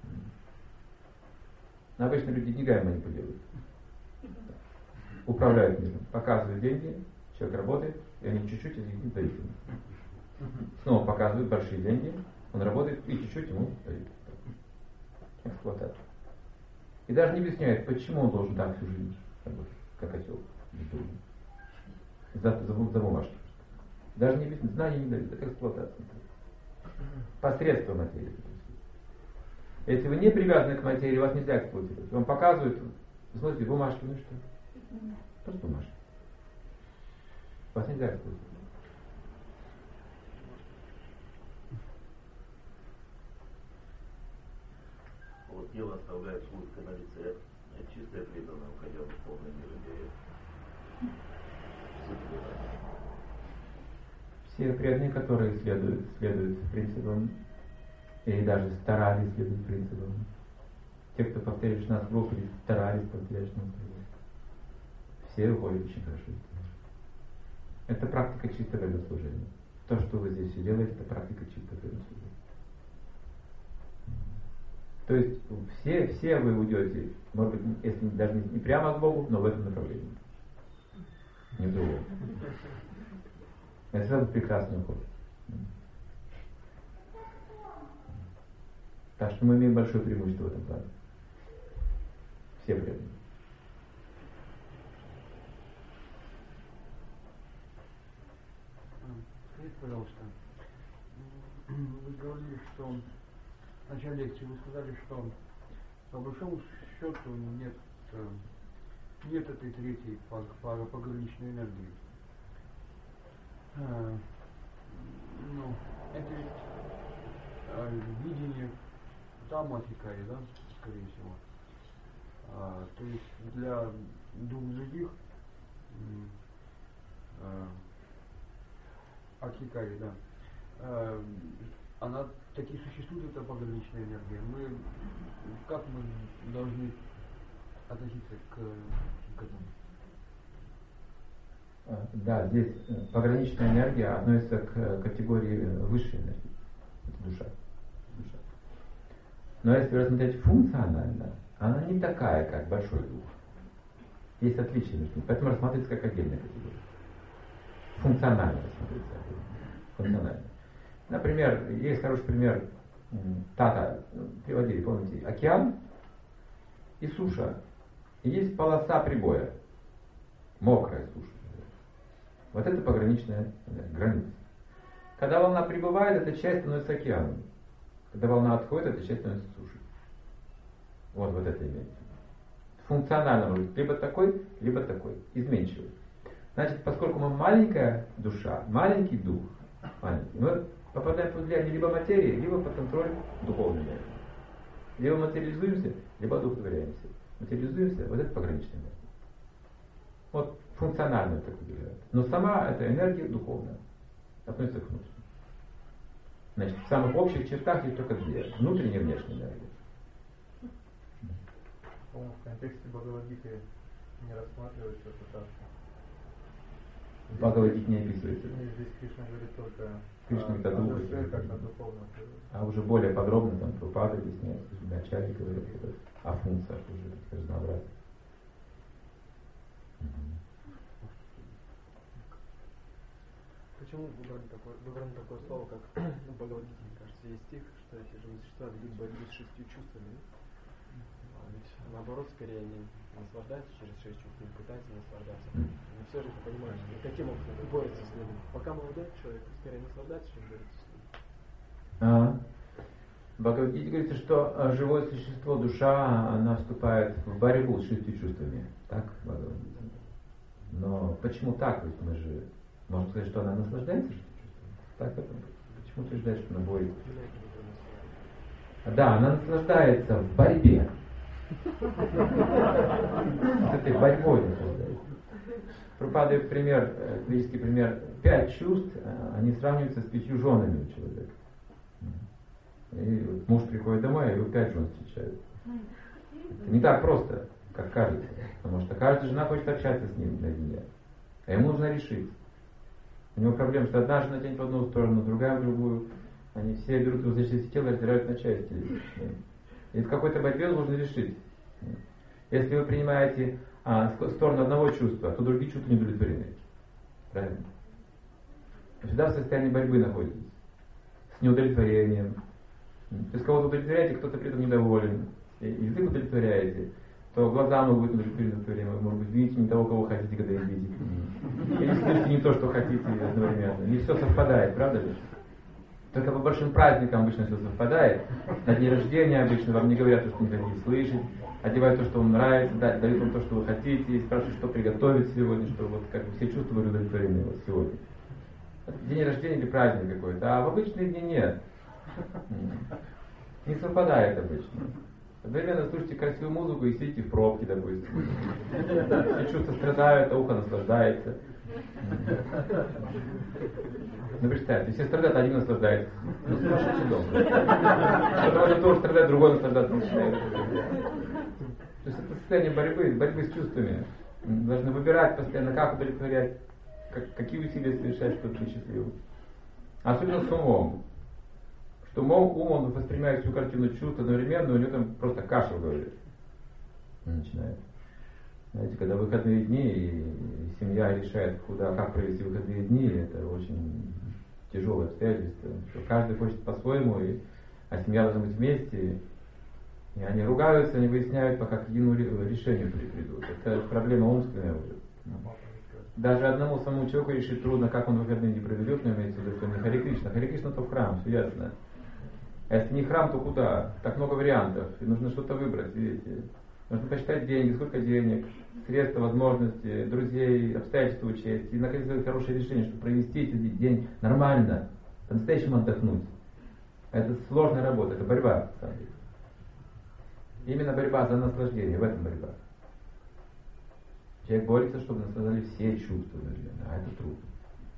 Но обычно люди деньгами манипулируют. Управляют миром, показывают деньги, человек работает, и они чуть-чуть из них дают ему. Снова показывают большие деньги, он работает и чуть-чуть ему дают. Эксплуатация. И даже не объясняет, почему он должен так всю жизнь работать, как осел. За бумажки. Даже не объясняет, знания не дают, это эксплуатация. Посредством материи. Если вы не привязаны к материи, вас нельзя эксплуатировать. Вам показывают, вы смотрите, бумажки, ну что? Просто бумажки. Вас нельзя эксплуатировать. Вот тело оставляет улыбкой на лице, чистое преданное, уходя в духовный мир, или все преданные, которые следуют принципам, или даже старались следовать принципам. Те, кто повторяет 16 кругов, или старались повторять 16 кругов, все уходят очень хорошо. Это практика чистого преданнослужения. То, что вы здесь все делаете, это практика чистого преданнослужения. То есть все вы уйдете, может быть, если даже не прямо к Богу, но в этом направлении. Не в другом. Это сразу прекрасный уход. Так что мы имеем большое преимущество в этом плане. Все преданные. Скажите, пожалуйста, вы говорили, что в начале лекции вы сказали, что по большому счету нет этой третьей пограничной энергии. Это ведь видение там Ахикари, да, скорее всего. То есть для двух других Ахикари, да, она таки существует, эта пограничная энергия. Как мы должны относиться к этому? Да, здесь пограничная энергия относится к категории высшей энергии. Это душа. Но если рассмотреть функционально, она не такая, как большой дух. Есть отличия между ними. Поэтому рассматривается как отдельная категория. Функционально рассматривается отдельно. Функционально. Например, есть хороший пример. Тата приводили, помните, океан и суша. И есть полоса прибоя. Мокрая суша. Вот это пограничная граница. Когда волна прибывает, эта часть становится океаном. Когда волна отходит, эта часть становится сушей. Вот это имеется. Функционально может быть либо такой, либо такой. Изменчивый. Значит, поскольку мы маленькая душа, маленький дух, мы попадаем под влияние либо материи, либо под контроль духовной энергии. Либо материализуемся, либо одухотворяемся. Материализуемся, вот это пограничная энергия. Вот функционально так выделяют. Но сама эта энергия духовная относится к внутренней. Значит, в самых общих чертах есть только две. Внутренняя и внешняя энергия. По-моему, в контексте Бхагавад-гиты не рассматривается это так. В Бхагавад-гите не описывается. Здесь Кришна говорит только Кришна это о дух, душе, как о духовном. А уже более подробно там Прабхупада объясняет, вначале говорят о функциях уже разнообразных. Почему выбрано такое слово, как в Бхагавад-гите, мне кажется, есть стих, что эти живые существа ведут борьбу с 6 чувствами. Ведь наоборот, скорее они наслаждаются через 6 чувств, не пытаются наслаждаться. Но все же понимают, что каким образом борются с ними. Пока молодой человек, скорее наслаждается, чем борется с ними. В Бхагавад-гите говорится, что живое существо, душа, она вступает в борьбу с 6 чувствами. Так, в Бхагавад-гите. Но почему так? Ведь мы же можем сказать, что она наслаждается 6 чувствами. Так это почему утверждает, что она борется? Да, она наслаждается в борьбе. С этой борьбой наслаждается. Прабхупада дает пример, классический пример. 5 чувств, они сравниваются с 5 женами у человека. И вот муж приходит домой, а его 5 жен встречают. Это не так просто, как кажется. Потому что каждая жена хочет общаться с ним наедине. А ему нужно решить. У него проблема, что одна жена тянет в одну сторону, другая в другую. Они все берут его за части тела и раздирают на части. И в какой-то борьбе нужно решить. Если вы принимаете сторону одного чувства, то другие чувства не удовлетворены. Правильно? Всегда в состоянии борьбы находитесь. С неудовлетворением. То есть кого-то удовлетворяете, кто-то при этом недоволен. И язык удовлетворяете, то глаза могут быть удовлетворены. Вы, может быть, видите не того, кого хотите, когда едите. Или слышите не то, что хотите одновременно. Не все совпадает, правда ли? Только по большим праздникам обычно все совпадает. На день рождения обычно вам не говорят то, что не хотите слышать. Одевают то, что вам нравится, дают вам то, что вы хотите, и спрашивают, что приготовить сегодня, что вот как бы все чувства были удовлетворены вот сегодня. День рождения или праздник какой-то, а в обычные дни нет. Не совпадает обычно. Одновременно слушайте красивую музыку и сидите в пробке, допустим. Все чувства страдают, а ухо наслаждается. Ну представьте, все страдают, а один наслаждается. Ну сумасшедший дом. Потому что тоже страдает, другой наслаждаться начинает. То есть это состояние борьбы с чувствами. Должны выбирать постоянно, как удовлетворять, какие усилия совершать, чтобы быть счастливым. Особенно с умом. Что ум, он воспринимает всю картину чувств одновременно, у него там просто каша в голове начинает. Знаете, когда выходные дни, и семья решает, как провести выходные дни, это очень тяжелое обстоятельство. Каждый хочет по-своему, а семья должна быть вместе. И они ругаются, они выясняют, пока к единому решению придут. Это проблема умственная уже. Даже одному самому человеку решить трудно, как он выходные не проведет, но имеется в виду, что не Харе Кришна. Харе Кришна то в храм, все ясно. А если не храм, то куда? Так много вариантов. И нужно что-то выбрать, видите. Нужно посчитать деньги, сколько денег, средства, возможности, друзей, обстоятельства учесть. И наконец сделать хорошее решение, чтобы провести эти день нормально, по-настоящему отдохнуть. Это сложная работа, это борьба, на самом деле. Именно борьба за наслаждение, в этом борьба. Человек борется, чтобы наслаждали все чувства, наверное, а это трудно.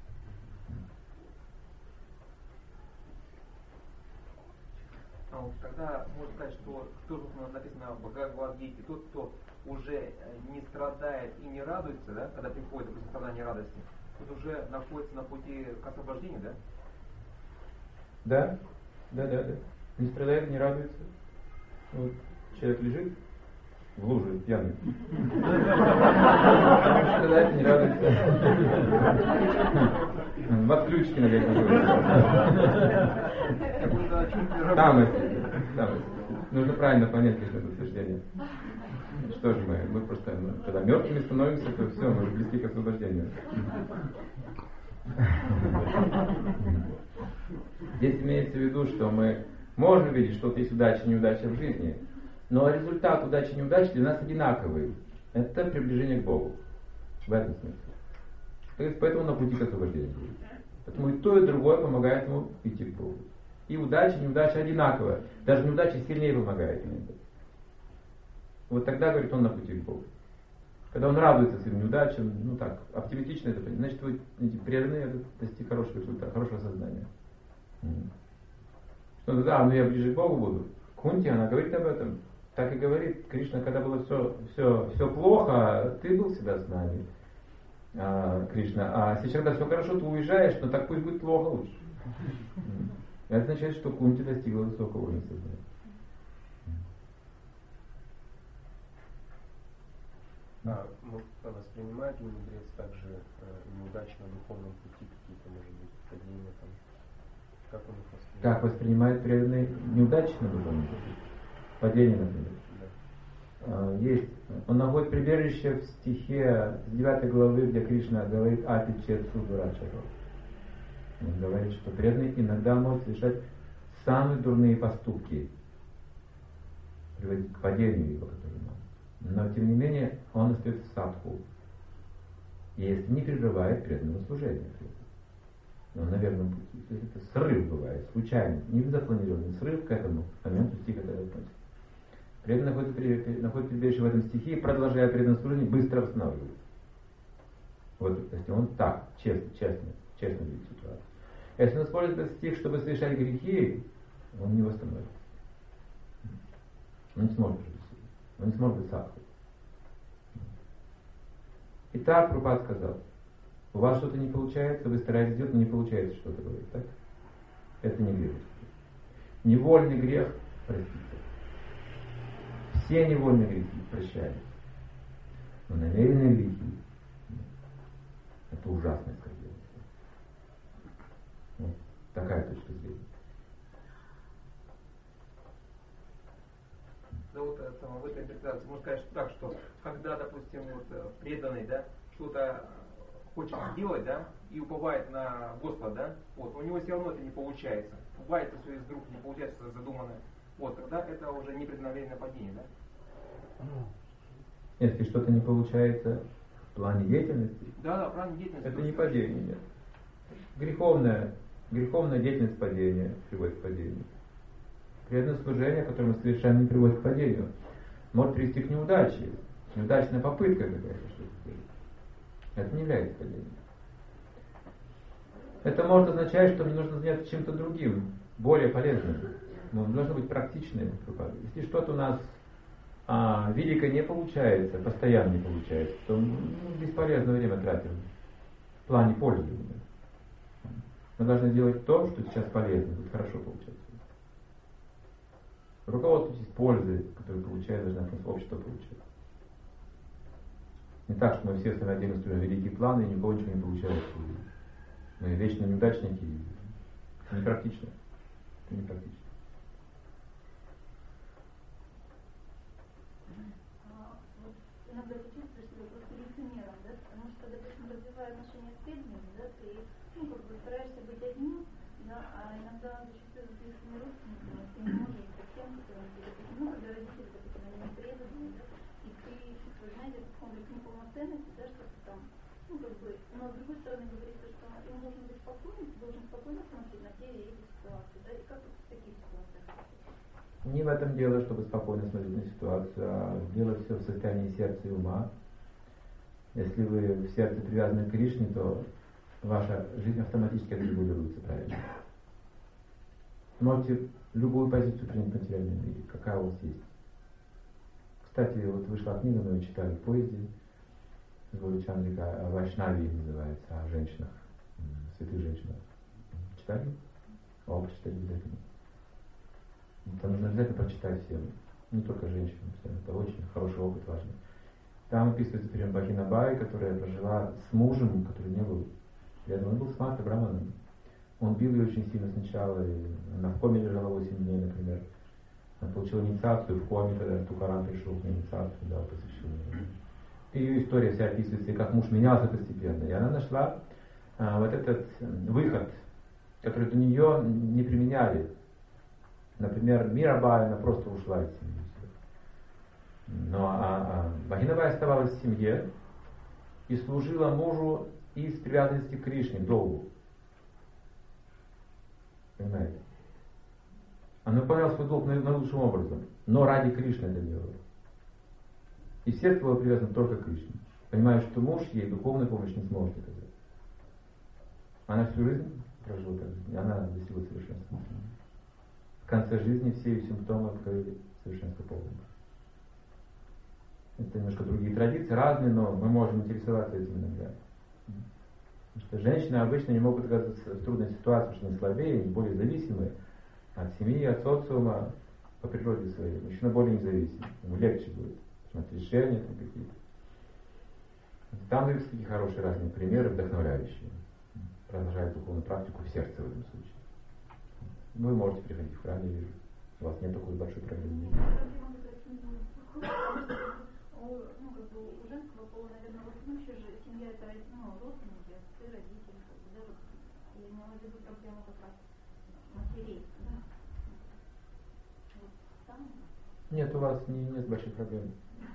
А вот тогда можно сказать, что тоже написано в Бхагавад-гите, тот, кто уже не страдает и не радуется, да, когда приходит к страданию радости, тот уже находится на пути к освобождению, да? Да. Не страдает, не радуется. Вот человек лежит в луже пьяный. Не страдает, не радуется. В отключке, наверное, Там. Нужно правильно понять это утверждение. Что же мы просто, когда мертвыми становимся, то все, мы близки к освобождению. Здесь имеется в виду, что мы можем видеть, что есть удача и неудача в жизни, но результат удачи и неудачи для нас одинаковый. Это приближение к Богу. В этом смысле. То есть поэтому на пути к освобождению. Поэтому и то, и другое помогает ему идти к Богу. И удача, и неудача одинаковая. Даже неудача сильнее помогает ему. Вот тогда, говорит, он на пути к Богу. Когда он радуется своим неудачам, оптимистично это, значит, вы преданные, достиг хорошего результата, хорошего сознания. Что, я ближе к Богу буду. Кунти, она говорит об этом. Так и говорит Кришна, когда было все плохо, ты был всегда с нами, Кришна. А сейчас, когда все хорошо, ты уезжаешь, но так пусть будет плохо лучше. Это означает, что Кунти достигла высокого уровня сознания. Воспринимает ли мудрец также неудачи на духовном пути, какие-то, может быть, падения там? Как он их воспринимает? Как воспринимает преданный неудачи на духовном пути? Падение, например. Да. Есть. Он находит прибежище в стихе с 9 главы, где Кришна говорит «Ати чет судурачаро». Он говорит, что преданный иногда может совершать самые дурные поступки, приводить к падению его, который надо. Но тем не менее он остается садху, если не прерывает преданного служения. На верном пути. То есть это срыв бывает, случайный, не запланированный срыв к этому моменту стиха, который относится. Преданный находит прибежище в этом стихе и, продолжая преданное служение, быстро восстанавливается. Вот, то есть он так, честно видит ситуацию. Если он использует этот стих, чтобы совершать грехи, он не восстановится. Он не сможет пройти. Он не сможет быть садху. Итак, Прабхупада сказал, у вас что-то не получается, вы стараетесь сделать, но не получается что-то говорить, так? Это не грех. Невольный грех простится. Все невольные грехи прощаются. Но намеренные грехи — это ужасное оскорбление. Вот такая точка зрения. Да вот в этой интерпретации можно сказать так, что когда, допустим, вот, преданный, да, что-то хочет сделать, да, и уповает на Господа, да, вот, у него все равно это не получается. Бывает, если вдруг не получается задуманное, вот, тогда это уже непреднамеренное падение, да? Если что-то не получается в плане деятельности, Да, в плане деятельности. это не падение, нет. Греховная деятельность падения приводит к падению. Преданное служение, которое мы совершаем, не приводит к падению. Может привести к неудаче. Неудачная попытка какая-то что-то сделать. Это не является падением. Это может означать, что мне нужно заняться чем-то другим, более полезным. Но должно быть практичное. Если что-то у нас великое не получается, постоянно не получается, то бесполезное время тратим в плане пользования. Мы должны делать то, что сейчас полезно, будет хорошо получаться. Руководствуйтесь пользой, которую получает, должна общество получать. Не так, что мы все с вами отдельно строим великие планы, и никого ничего не получается. Мы вечные неудачники. Непрактично. Это непрактично. Иногда ты чувствуешь себя просто лицемером, да? Потому что, допустим, развивая отношения с преданными, да, ты, стараешься быть одним, да, а иногда зачастую с близкими родственниками ты не можешь быть тем, которым ты, допустим, когда родители, допустим, они не преданные, да, и ты чувствуешь, знаете, комплекс неполноценности, да, что ты там, но с другой стороны говорится, что им должен быть спокойно, ты должен спокойно смотреть на те или эти ситуации, да, и как в таких ситуациях? Не в этом дело, чтобы спокойно смотреть на ситуацию, а дело все в состоянии сердца и ума. Если вы в сердце привязаны к Кришне, то ваша жизнь автоматически отрегулируется правильно. Можете любую позицию принять в материальном мире, какая у вас есть. Кстати, вот вышла книга, мы ее читали в поезде, Гуру Чандрика, Вайшнави называется, о женщинах, святых женщинах. Читали? Оба читали обязательно. Это нужно обязательно прочитать всем, не только женщинам, всем. Это очень хороший опыт, важный. Там описывается пример Бахинабаи, которая прожила с мужем, который не был рядом. Он был смарта браманом. Он бил ее очень сильно сначала, и она в коме лежала 8 дней, например. Она получила инициацию в коме, когда Тукарам пришел на инициацию, да, посвященную. И ее история вся описывается, и как муж менялся постепенно. И она нашла вот этот выход, который до нее не применяли. Например, Мирабай, она просто ушла из семьи. Но Бахинабай оставалась в семье и служила мужу из привязанности к Кришне долгу. Понимаете? Она выполняла свой долг наилучшим образом, но ради Кришны это делала. И сердце было привязано только к Кришне, понимая, что муж ей духовную помощь не сможет оказать. Она всю жизнь прожила так, она достигла совершенства. В конце жизни все ее симптомы говорили совершенство полное. Это немножко другие традиции, разные, но мы можем интересоваться этим иногда. Потому что женщины обычно не могут оказаться в трудной ситуации, потому что они слабее, они более зависимые от семьи, от социума по природе своей. Мужчина более независим, ему легче будет принимать решения там какие-то. Там даются такие хорошие разные примеры, вдохновляющие. Продолжают духовную практику в сердце в этом случае. Вы можете приходить в храм, я вижу. У вас нет такой большой проблемы. У женского пола, наверное, в основном еще же семья это родственники, отцы, родители, да, вот, я имела в виду проблему как раз матерей, да. Вот там. Нет, у вас нет больших проблем.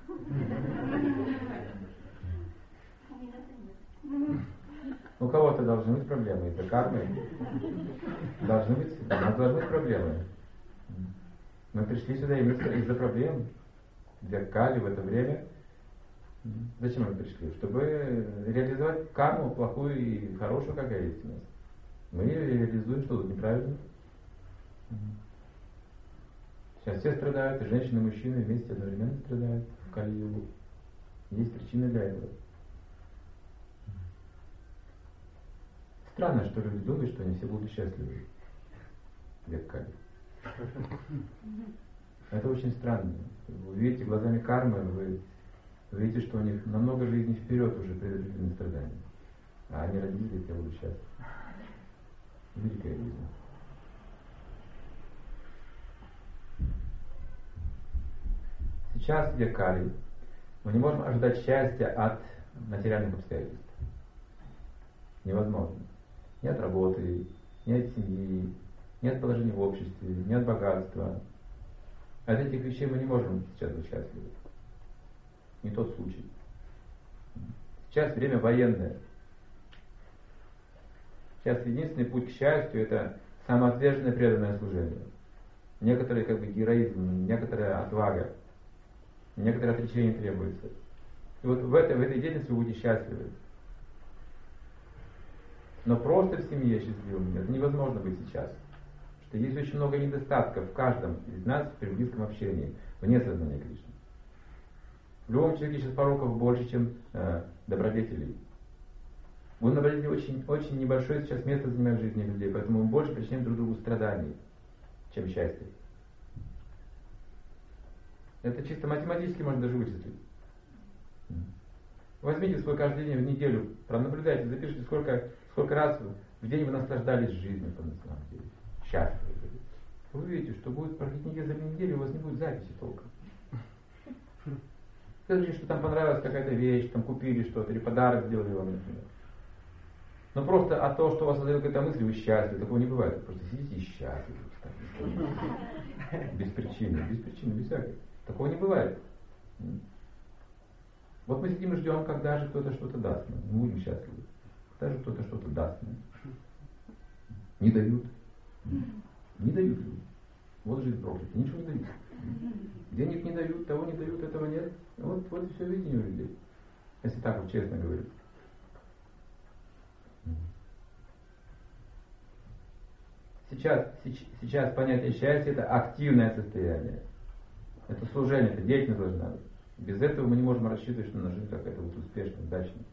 У меня-то нет. У кого-то должны быть проблемы, это кармы. У нас должны быть проблемы. Мы пришли сюда именно из-за проблем. век Кали, в это время. Зачем мы пришли? Чтобы реализовать карму, плохую и хорошую, какая есть у нас. Мы реализуем, что тут неправильно. Сейчас все страдают, и женщины, и мужчины вместе одновременно страдают в Кали-югу. Есть причина для этого. Странно, что люди думают, что они все будут счастливы. Век Кали. Это очень странно. Вы видите глазами кармы, вы видите, что у них на много жизней вперед уже предопределены страдания. А они родились, и все будут счастливы. Великая жизнь. Сейчас, век Кали, мы не можем ожидать счастья от материальных обстоятельств. Невозможно. Ни от работы, ни от семьи, ни от положения в обществе, ни от богатства. От этих вещей мы не можем сейчас быть счастливы. Не тот случай. Сейчас время военное. Сейчас единственный путь к счастью — это самоотверженное преданное служение. Некоторые героизм, некоторая отвага, некоторое отречение требуется. И вот в этой деятельности вы будете счастливы. Но просто в семье счастливым это невозможно быть сейчас. Потому что есть очень много недостатков в каждом из нас при близком общении, вне сознания Кришны. В любом человеке сейчас пороков больше, чем добродетелей. Вы добродетели очень небольшое сейчас место занимает в жизни людей, поэтому мы больше причиняем друг другу страданий, чем счастье. Это чисто математически можно даже вычислить. Возьмите свой каждый день в неделю, пронаблюдайте, запишите, сколько раз в день вы наслаждались жизнью, на самом деле. Счастливы. Вы увидите, что будет проходить неделя за неделю, у вас не будет записи толком. Скажите, что там понравилась какая-то вещь, там купили что-то, или подарок сделали вам, например. Но просто от того, что у вас создает какая-то мысль, вы счастливы, такого не бывает. Вы просто сидите и счастливы. Без причины, без всякой. Такого не бывает. Вот мы сидим и ждем, когда же кто-то что-то даст нам. Мы будем счастливы. Когда же кто-то что-то даст нам. Не дают. Не дают люди. Вот жизнь проклята. Ничего не дают. Денег не дают, того не дают, этого нет. Вот и все видение у людей. Если так вот честно говорить. Сейчас понятие счастья — это активное состояние. Это служение, это деятельность должна быть. Без этого мы не можем рассчитывать, что наша жизнь какая-то будет успешная, удачная.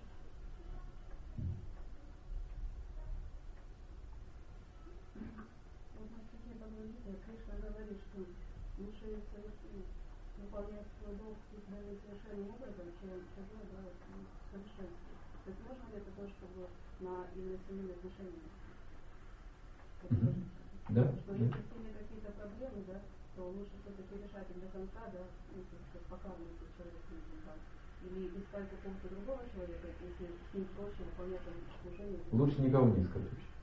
Кришна говорит, что лучше выполнять свой долг совершенным образом, чем чужой совершенством. То есть можно ли это тоже на именно семейные отношения? Да. Что если в семье какие-то проблемы, да, то лучше все-таки решать их до конца, да, пока человек не знает. Или искать какого-то другого человека, если с ним проще выполнять служение. Лучше никого не искать.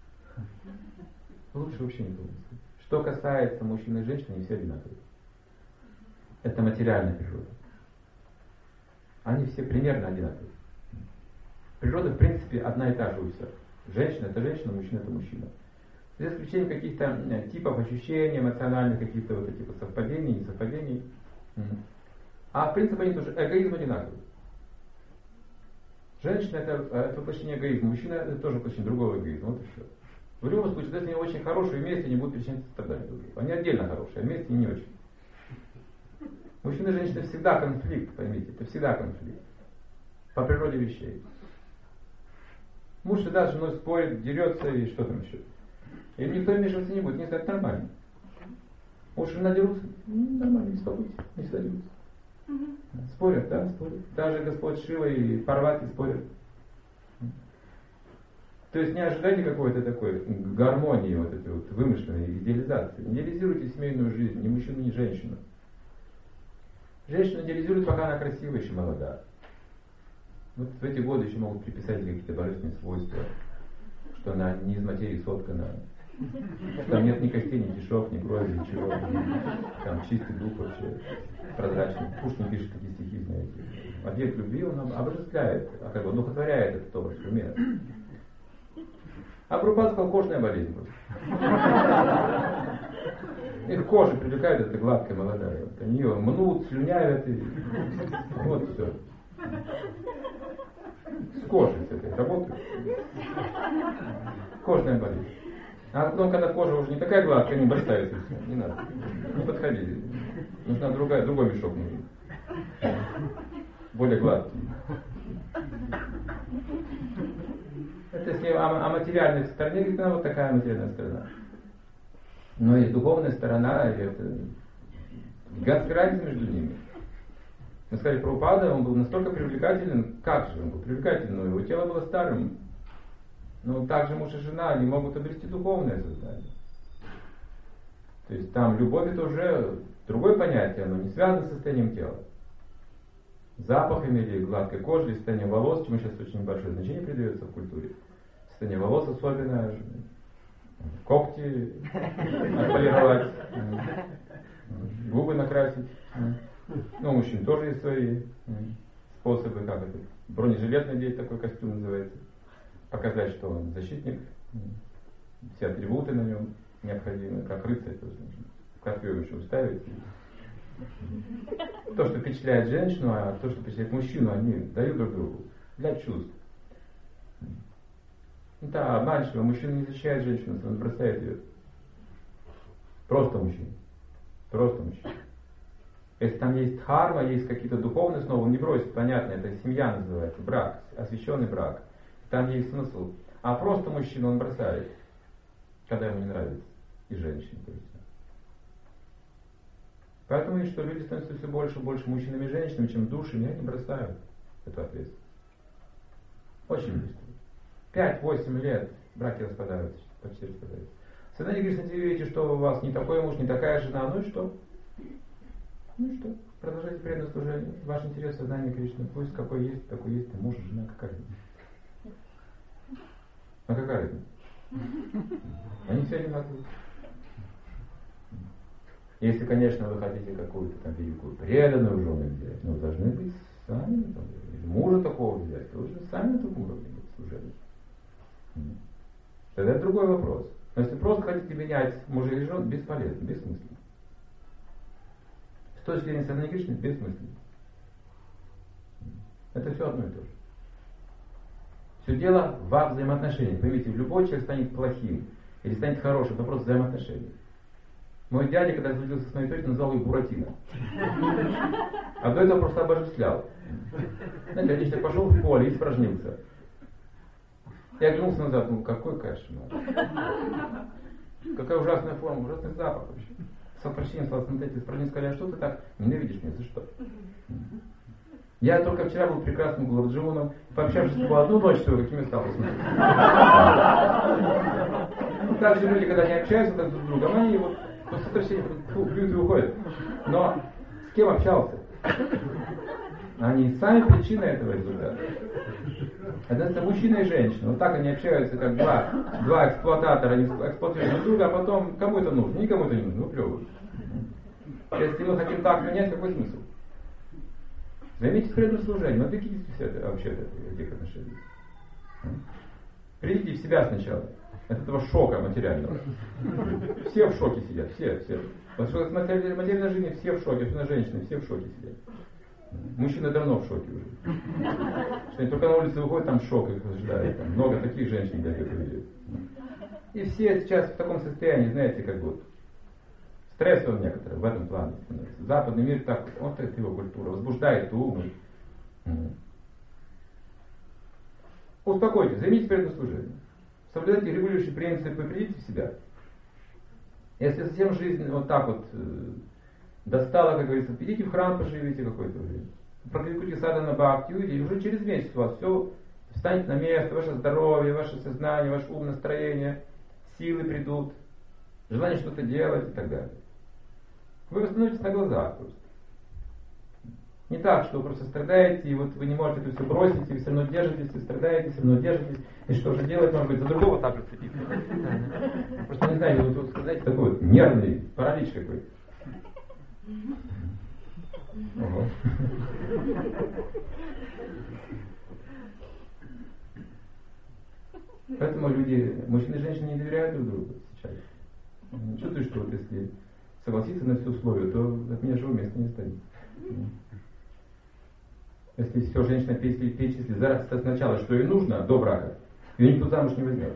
Лучше вообще никого не искать. Что касается мужчин и женщин, они все одинаковые. Это материальная природа. Они все примерно одинаковые. Природа, в принципе, одна и та же у всех. Женщина — это женщина, мужчина — это мужчина. За исключением каких-то типов ощущений, эмоциональных каких-то вот этих совпадений, несовпадений. А в принципе они тоже, эгоизм одинаковый. Женщина — это воплощение эгоизма, мужчина — это тоже воплощение другого эгоизма. Вот и все. В любом случае, если они очень хорошие вместе, они будут причинять страдания друг другу. Они отдельно хорошие, а вместе не очень. Мужчина и женщина всегда конфликт, поймите, это всегда конфликт. По природе вещей. Муж всегда с женой спорит, дерется и что там еще. И никто вмешиваться не будет, нет, это нормально. Муж и жена дерутся, нормально, не спокойся, не садятся. Спорят, да, спорят. Даже Господь Шива и Парвати спорят. То есть не ожидайте какой-то такой гармонии, вот этой вот вымышленной идеализации. Не идеализируйте семейную жизнь, ни мужчину, ни женщину. Женщину идеализируют, пока она красивая, еще молода. Вот в эти годы еще могут приписать какие-то божественные свойства, что она не из материи соткана, что там нет ни костей, ни кишок, ни крови, ничего. Там чистый дух вообще, прозрачный. Пушкин пишет такие стихи, знаете. Объект любви он обожествляет, он удовлетворяет этот образ в уме. А Прабхупада сказал, кожная болезнь. Их кожа привлекает, это гладкая, молодая. Вот они ее мнут, слюняют, и вот все. С кожей с этой работают. Кожная болезнь. А потом, когда кожа уже не такая гладкая, не бросается, не надо. Не подходи. Нужна другой мешок нужен. Более гладкий. Это если о материальной стороне, говорит, вот такая материальная сторона. Но и духовная сторона, и это гигантская разница между ними. Мы сказали, Прабхупада, он был настолько привлекателен, как же он был привлекателен, но его тело было старым. Но также муж и жена не могут обрести духовное сознание. То есть там любовь это уже другое понятие, оно не связано с состоянием тела. Запахами или гладкой кожей, или состоянием волос, чему сейчас очень большое значение придается в культуре. Состояние волос особенно, когти отполировать, губы накрасить. Ну, у мужчин тоже есть свои способы, как это, бронежилет надеть, такой костюм называется. Показать, что он защитник, все атрибуты на нем необходимы, как рыцарь тоже нужно. Копье еще уставить. То, что впечатляет женщину, а то, что впечатляет мужчину, они дают друг другу для чувств. Да, обманчиво, мужчина не защищает женщину, он бросает ее. Просто мужчина. Просто мужчина. Если там есть дхарма, есть какие-то духовные основы, он не бросит, понятно, это семья называется, брак, освященный брак. Там есть смысл. А просто мужчину он бросает, когда ему не нравится. И женщине, то есть. Поэтому и что люди становятся все больше и больше мужчинами и женщинами, чем душами, они бросают эту ответственность. Очень быстро. 5-8 лет браки распадаются, почти распадаются. В сознании Кришны вы видите, что у вас не такой муж, не такая жена, ну и что? Ну и что? Продолжайте преданное служение. Ваш интерес в сознании Кришны. Пусть какой есть, такой есть, и муж, и жена, какая разница? А какая разница? Они все одинаковые. Если, конечно, вы хотите какую-то там великую преданную жену взять, но должны быть сами, там, или мужа такого взять, то должны сами на таком уровне служения. Тогда это другой вопрос. Но если просто хотите менять мужа или жену, бесполезно, бессмысленно. С точки зрения сознания Кришны, бессмысленно. Это все одно и то же. Все дело во взаимоотношениях. Поймите, любой человек станет плохим или станет хорошим, это просто взаимоотношения. Мой дядя, когда разводился с моей тетей, назвал ее Буратино. А до этого просто обожествлял. Знаете, один человек пошел в поле и испражнился. Я оглянулся назад, ну какой кошмар. Какая ужасная форма, ужасный запах вообще. С отвращением стал смотреть, испражнился, сказали, а что ты так ненавидишь меня, за что? Я только вчера был прекрасным Гуладживаном, пообщавшись с тобой одну ночь, то какими стал посмотреть. Так же люди, когда не общаются друг с другом, они вот после отвращения бьют и уходят. Но с кем общался? Они сами причина этого результата. Это мужчина и женщина. Вот так они общаются, как два эксплуататора, они эксплуатируют друг друга, а потом кому это нужно, никому это не нужно, выплевывают. Если мы хотим так менять, какой смысл? Займитесь преданным служением, отвлекитесь вообще от этих отношений. Придите в себя сначала, от этого шока материального. Все в шоке сидят, все. Вот что с материальной жизни все в шоке, особенно женщины, все в шоке сидят. Мужчины давно в шоке уже. Что они только на улице выходят, там шок их ожидает. Там много таких женщин где-то видят. И все сейчас в таком состоянии, знаете, как вот стрессовым некоторым в этом плане становится. Западный мир так, вот это его культура, возбуждает ум. Успокойтесь, займитесь преданным служением. Соблюдайте регулирующие принципы, придите в себя. Если совсем жизнь вот так вот достала, как говорится, идите в храм, поживите какое-то время. Практикуйте садхана бхакти, и уже через месяц у вас все встанет на место, ваше здоровье, ваше сознание, ваше ум, настроение, силы придут, желание что-то делать и так далее. Вы восстановитесь на глазах просто. Не так, что вы просто страдаете, и вот вы не можете это все бросить, и вы все равно держитесь, и страдаете, все равно держитесь, и что же делать, может быть, за другого так же цепиться. Просто не знаю, вот сказать, такой вот нервный паралич какой-то. Ого. Поэтому люди, мужчины и женщины не доверяют друг другу сейчас. Чувствую, что вот если согласиться на все условия, то от меня живого места не станет. Если все женщина перечислит сначала, что ей нужно до брака, ее никто замуж не возьмет.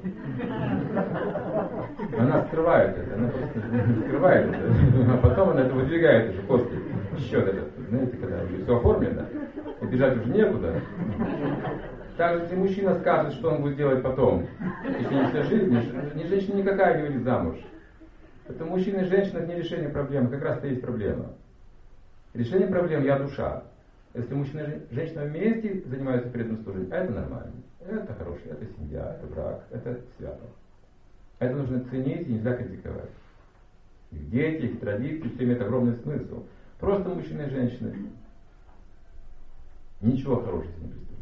Она скрывает это, она просто скрывает это, а потом она это выдвигает уже после счет этот, знаете, когда уже все оформлено, и бежать уже некуда. Также если мужчина скажет, что он будет делать потом, если не вся жизнь, ни женщина никакая не выйдет замуж. Это мужчина и женщина, это не решение проблемы, как раз это и есть проблема. Решение проблем я душа. Если мужчина и женщина вместе занимаются преданным служением, это нормально. Это хорошо, это семья, это брак, это свято. Это нужно ценить и нельзя критиковать. Их дети, их традиции, все имеет огромный смысл. Просто мужчина и женщина ничего хорошего не представляют.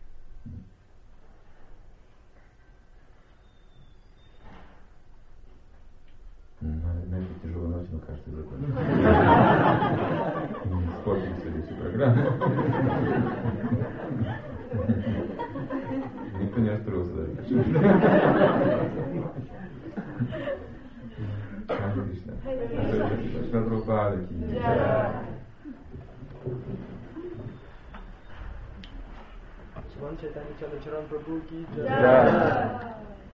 На этой тяжелой ночи, мы, кажется, закончим. Испортим сегодня всю программу. Никто не расстроился даже. Харе Кришна. Кришна Прабхупада ки джай. Шримад Чайтанья Чаран Прабху ки джай. Джай.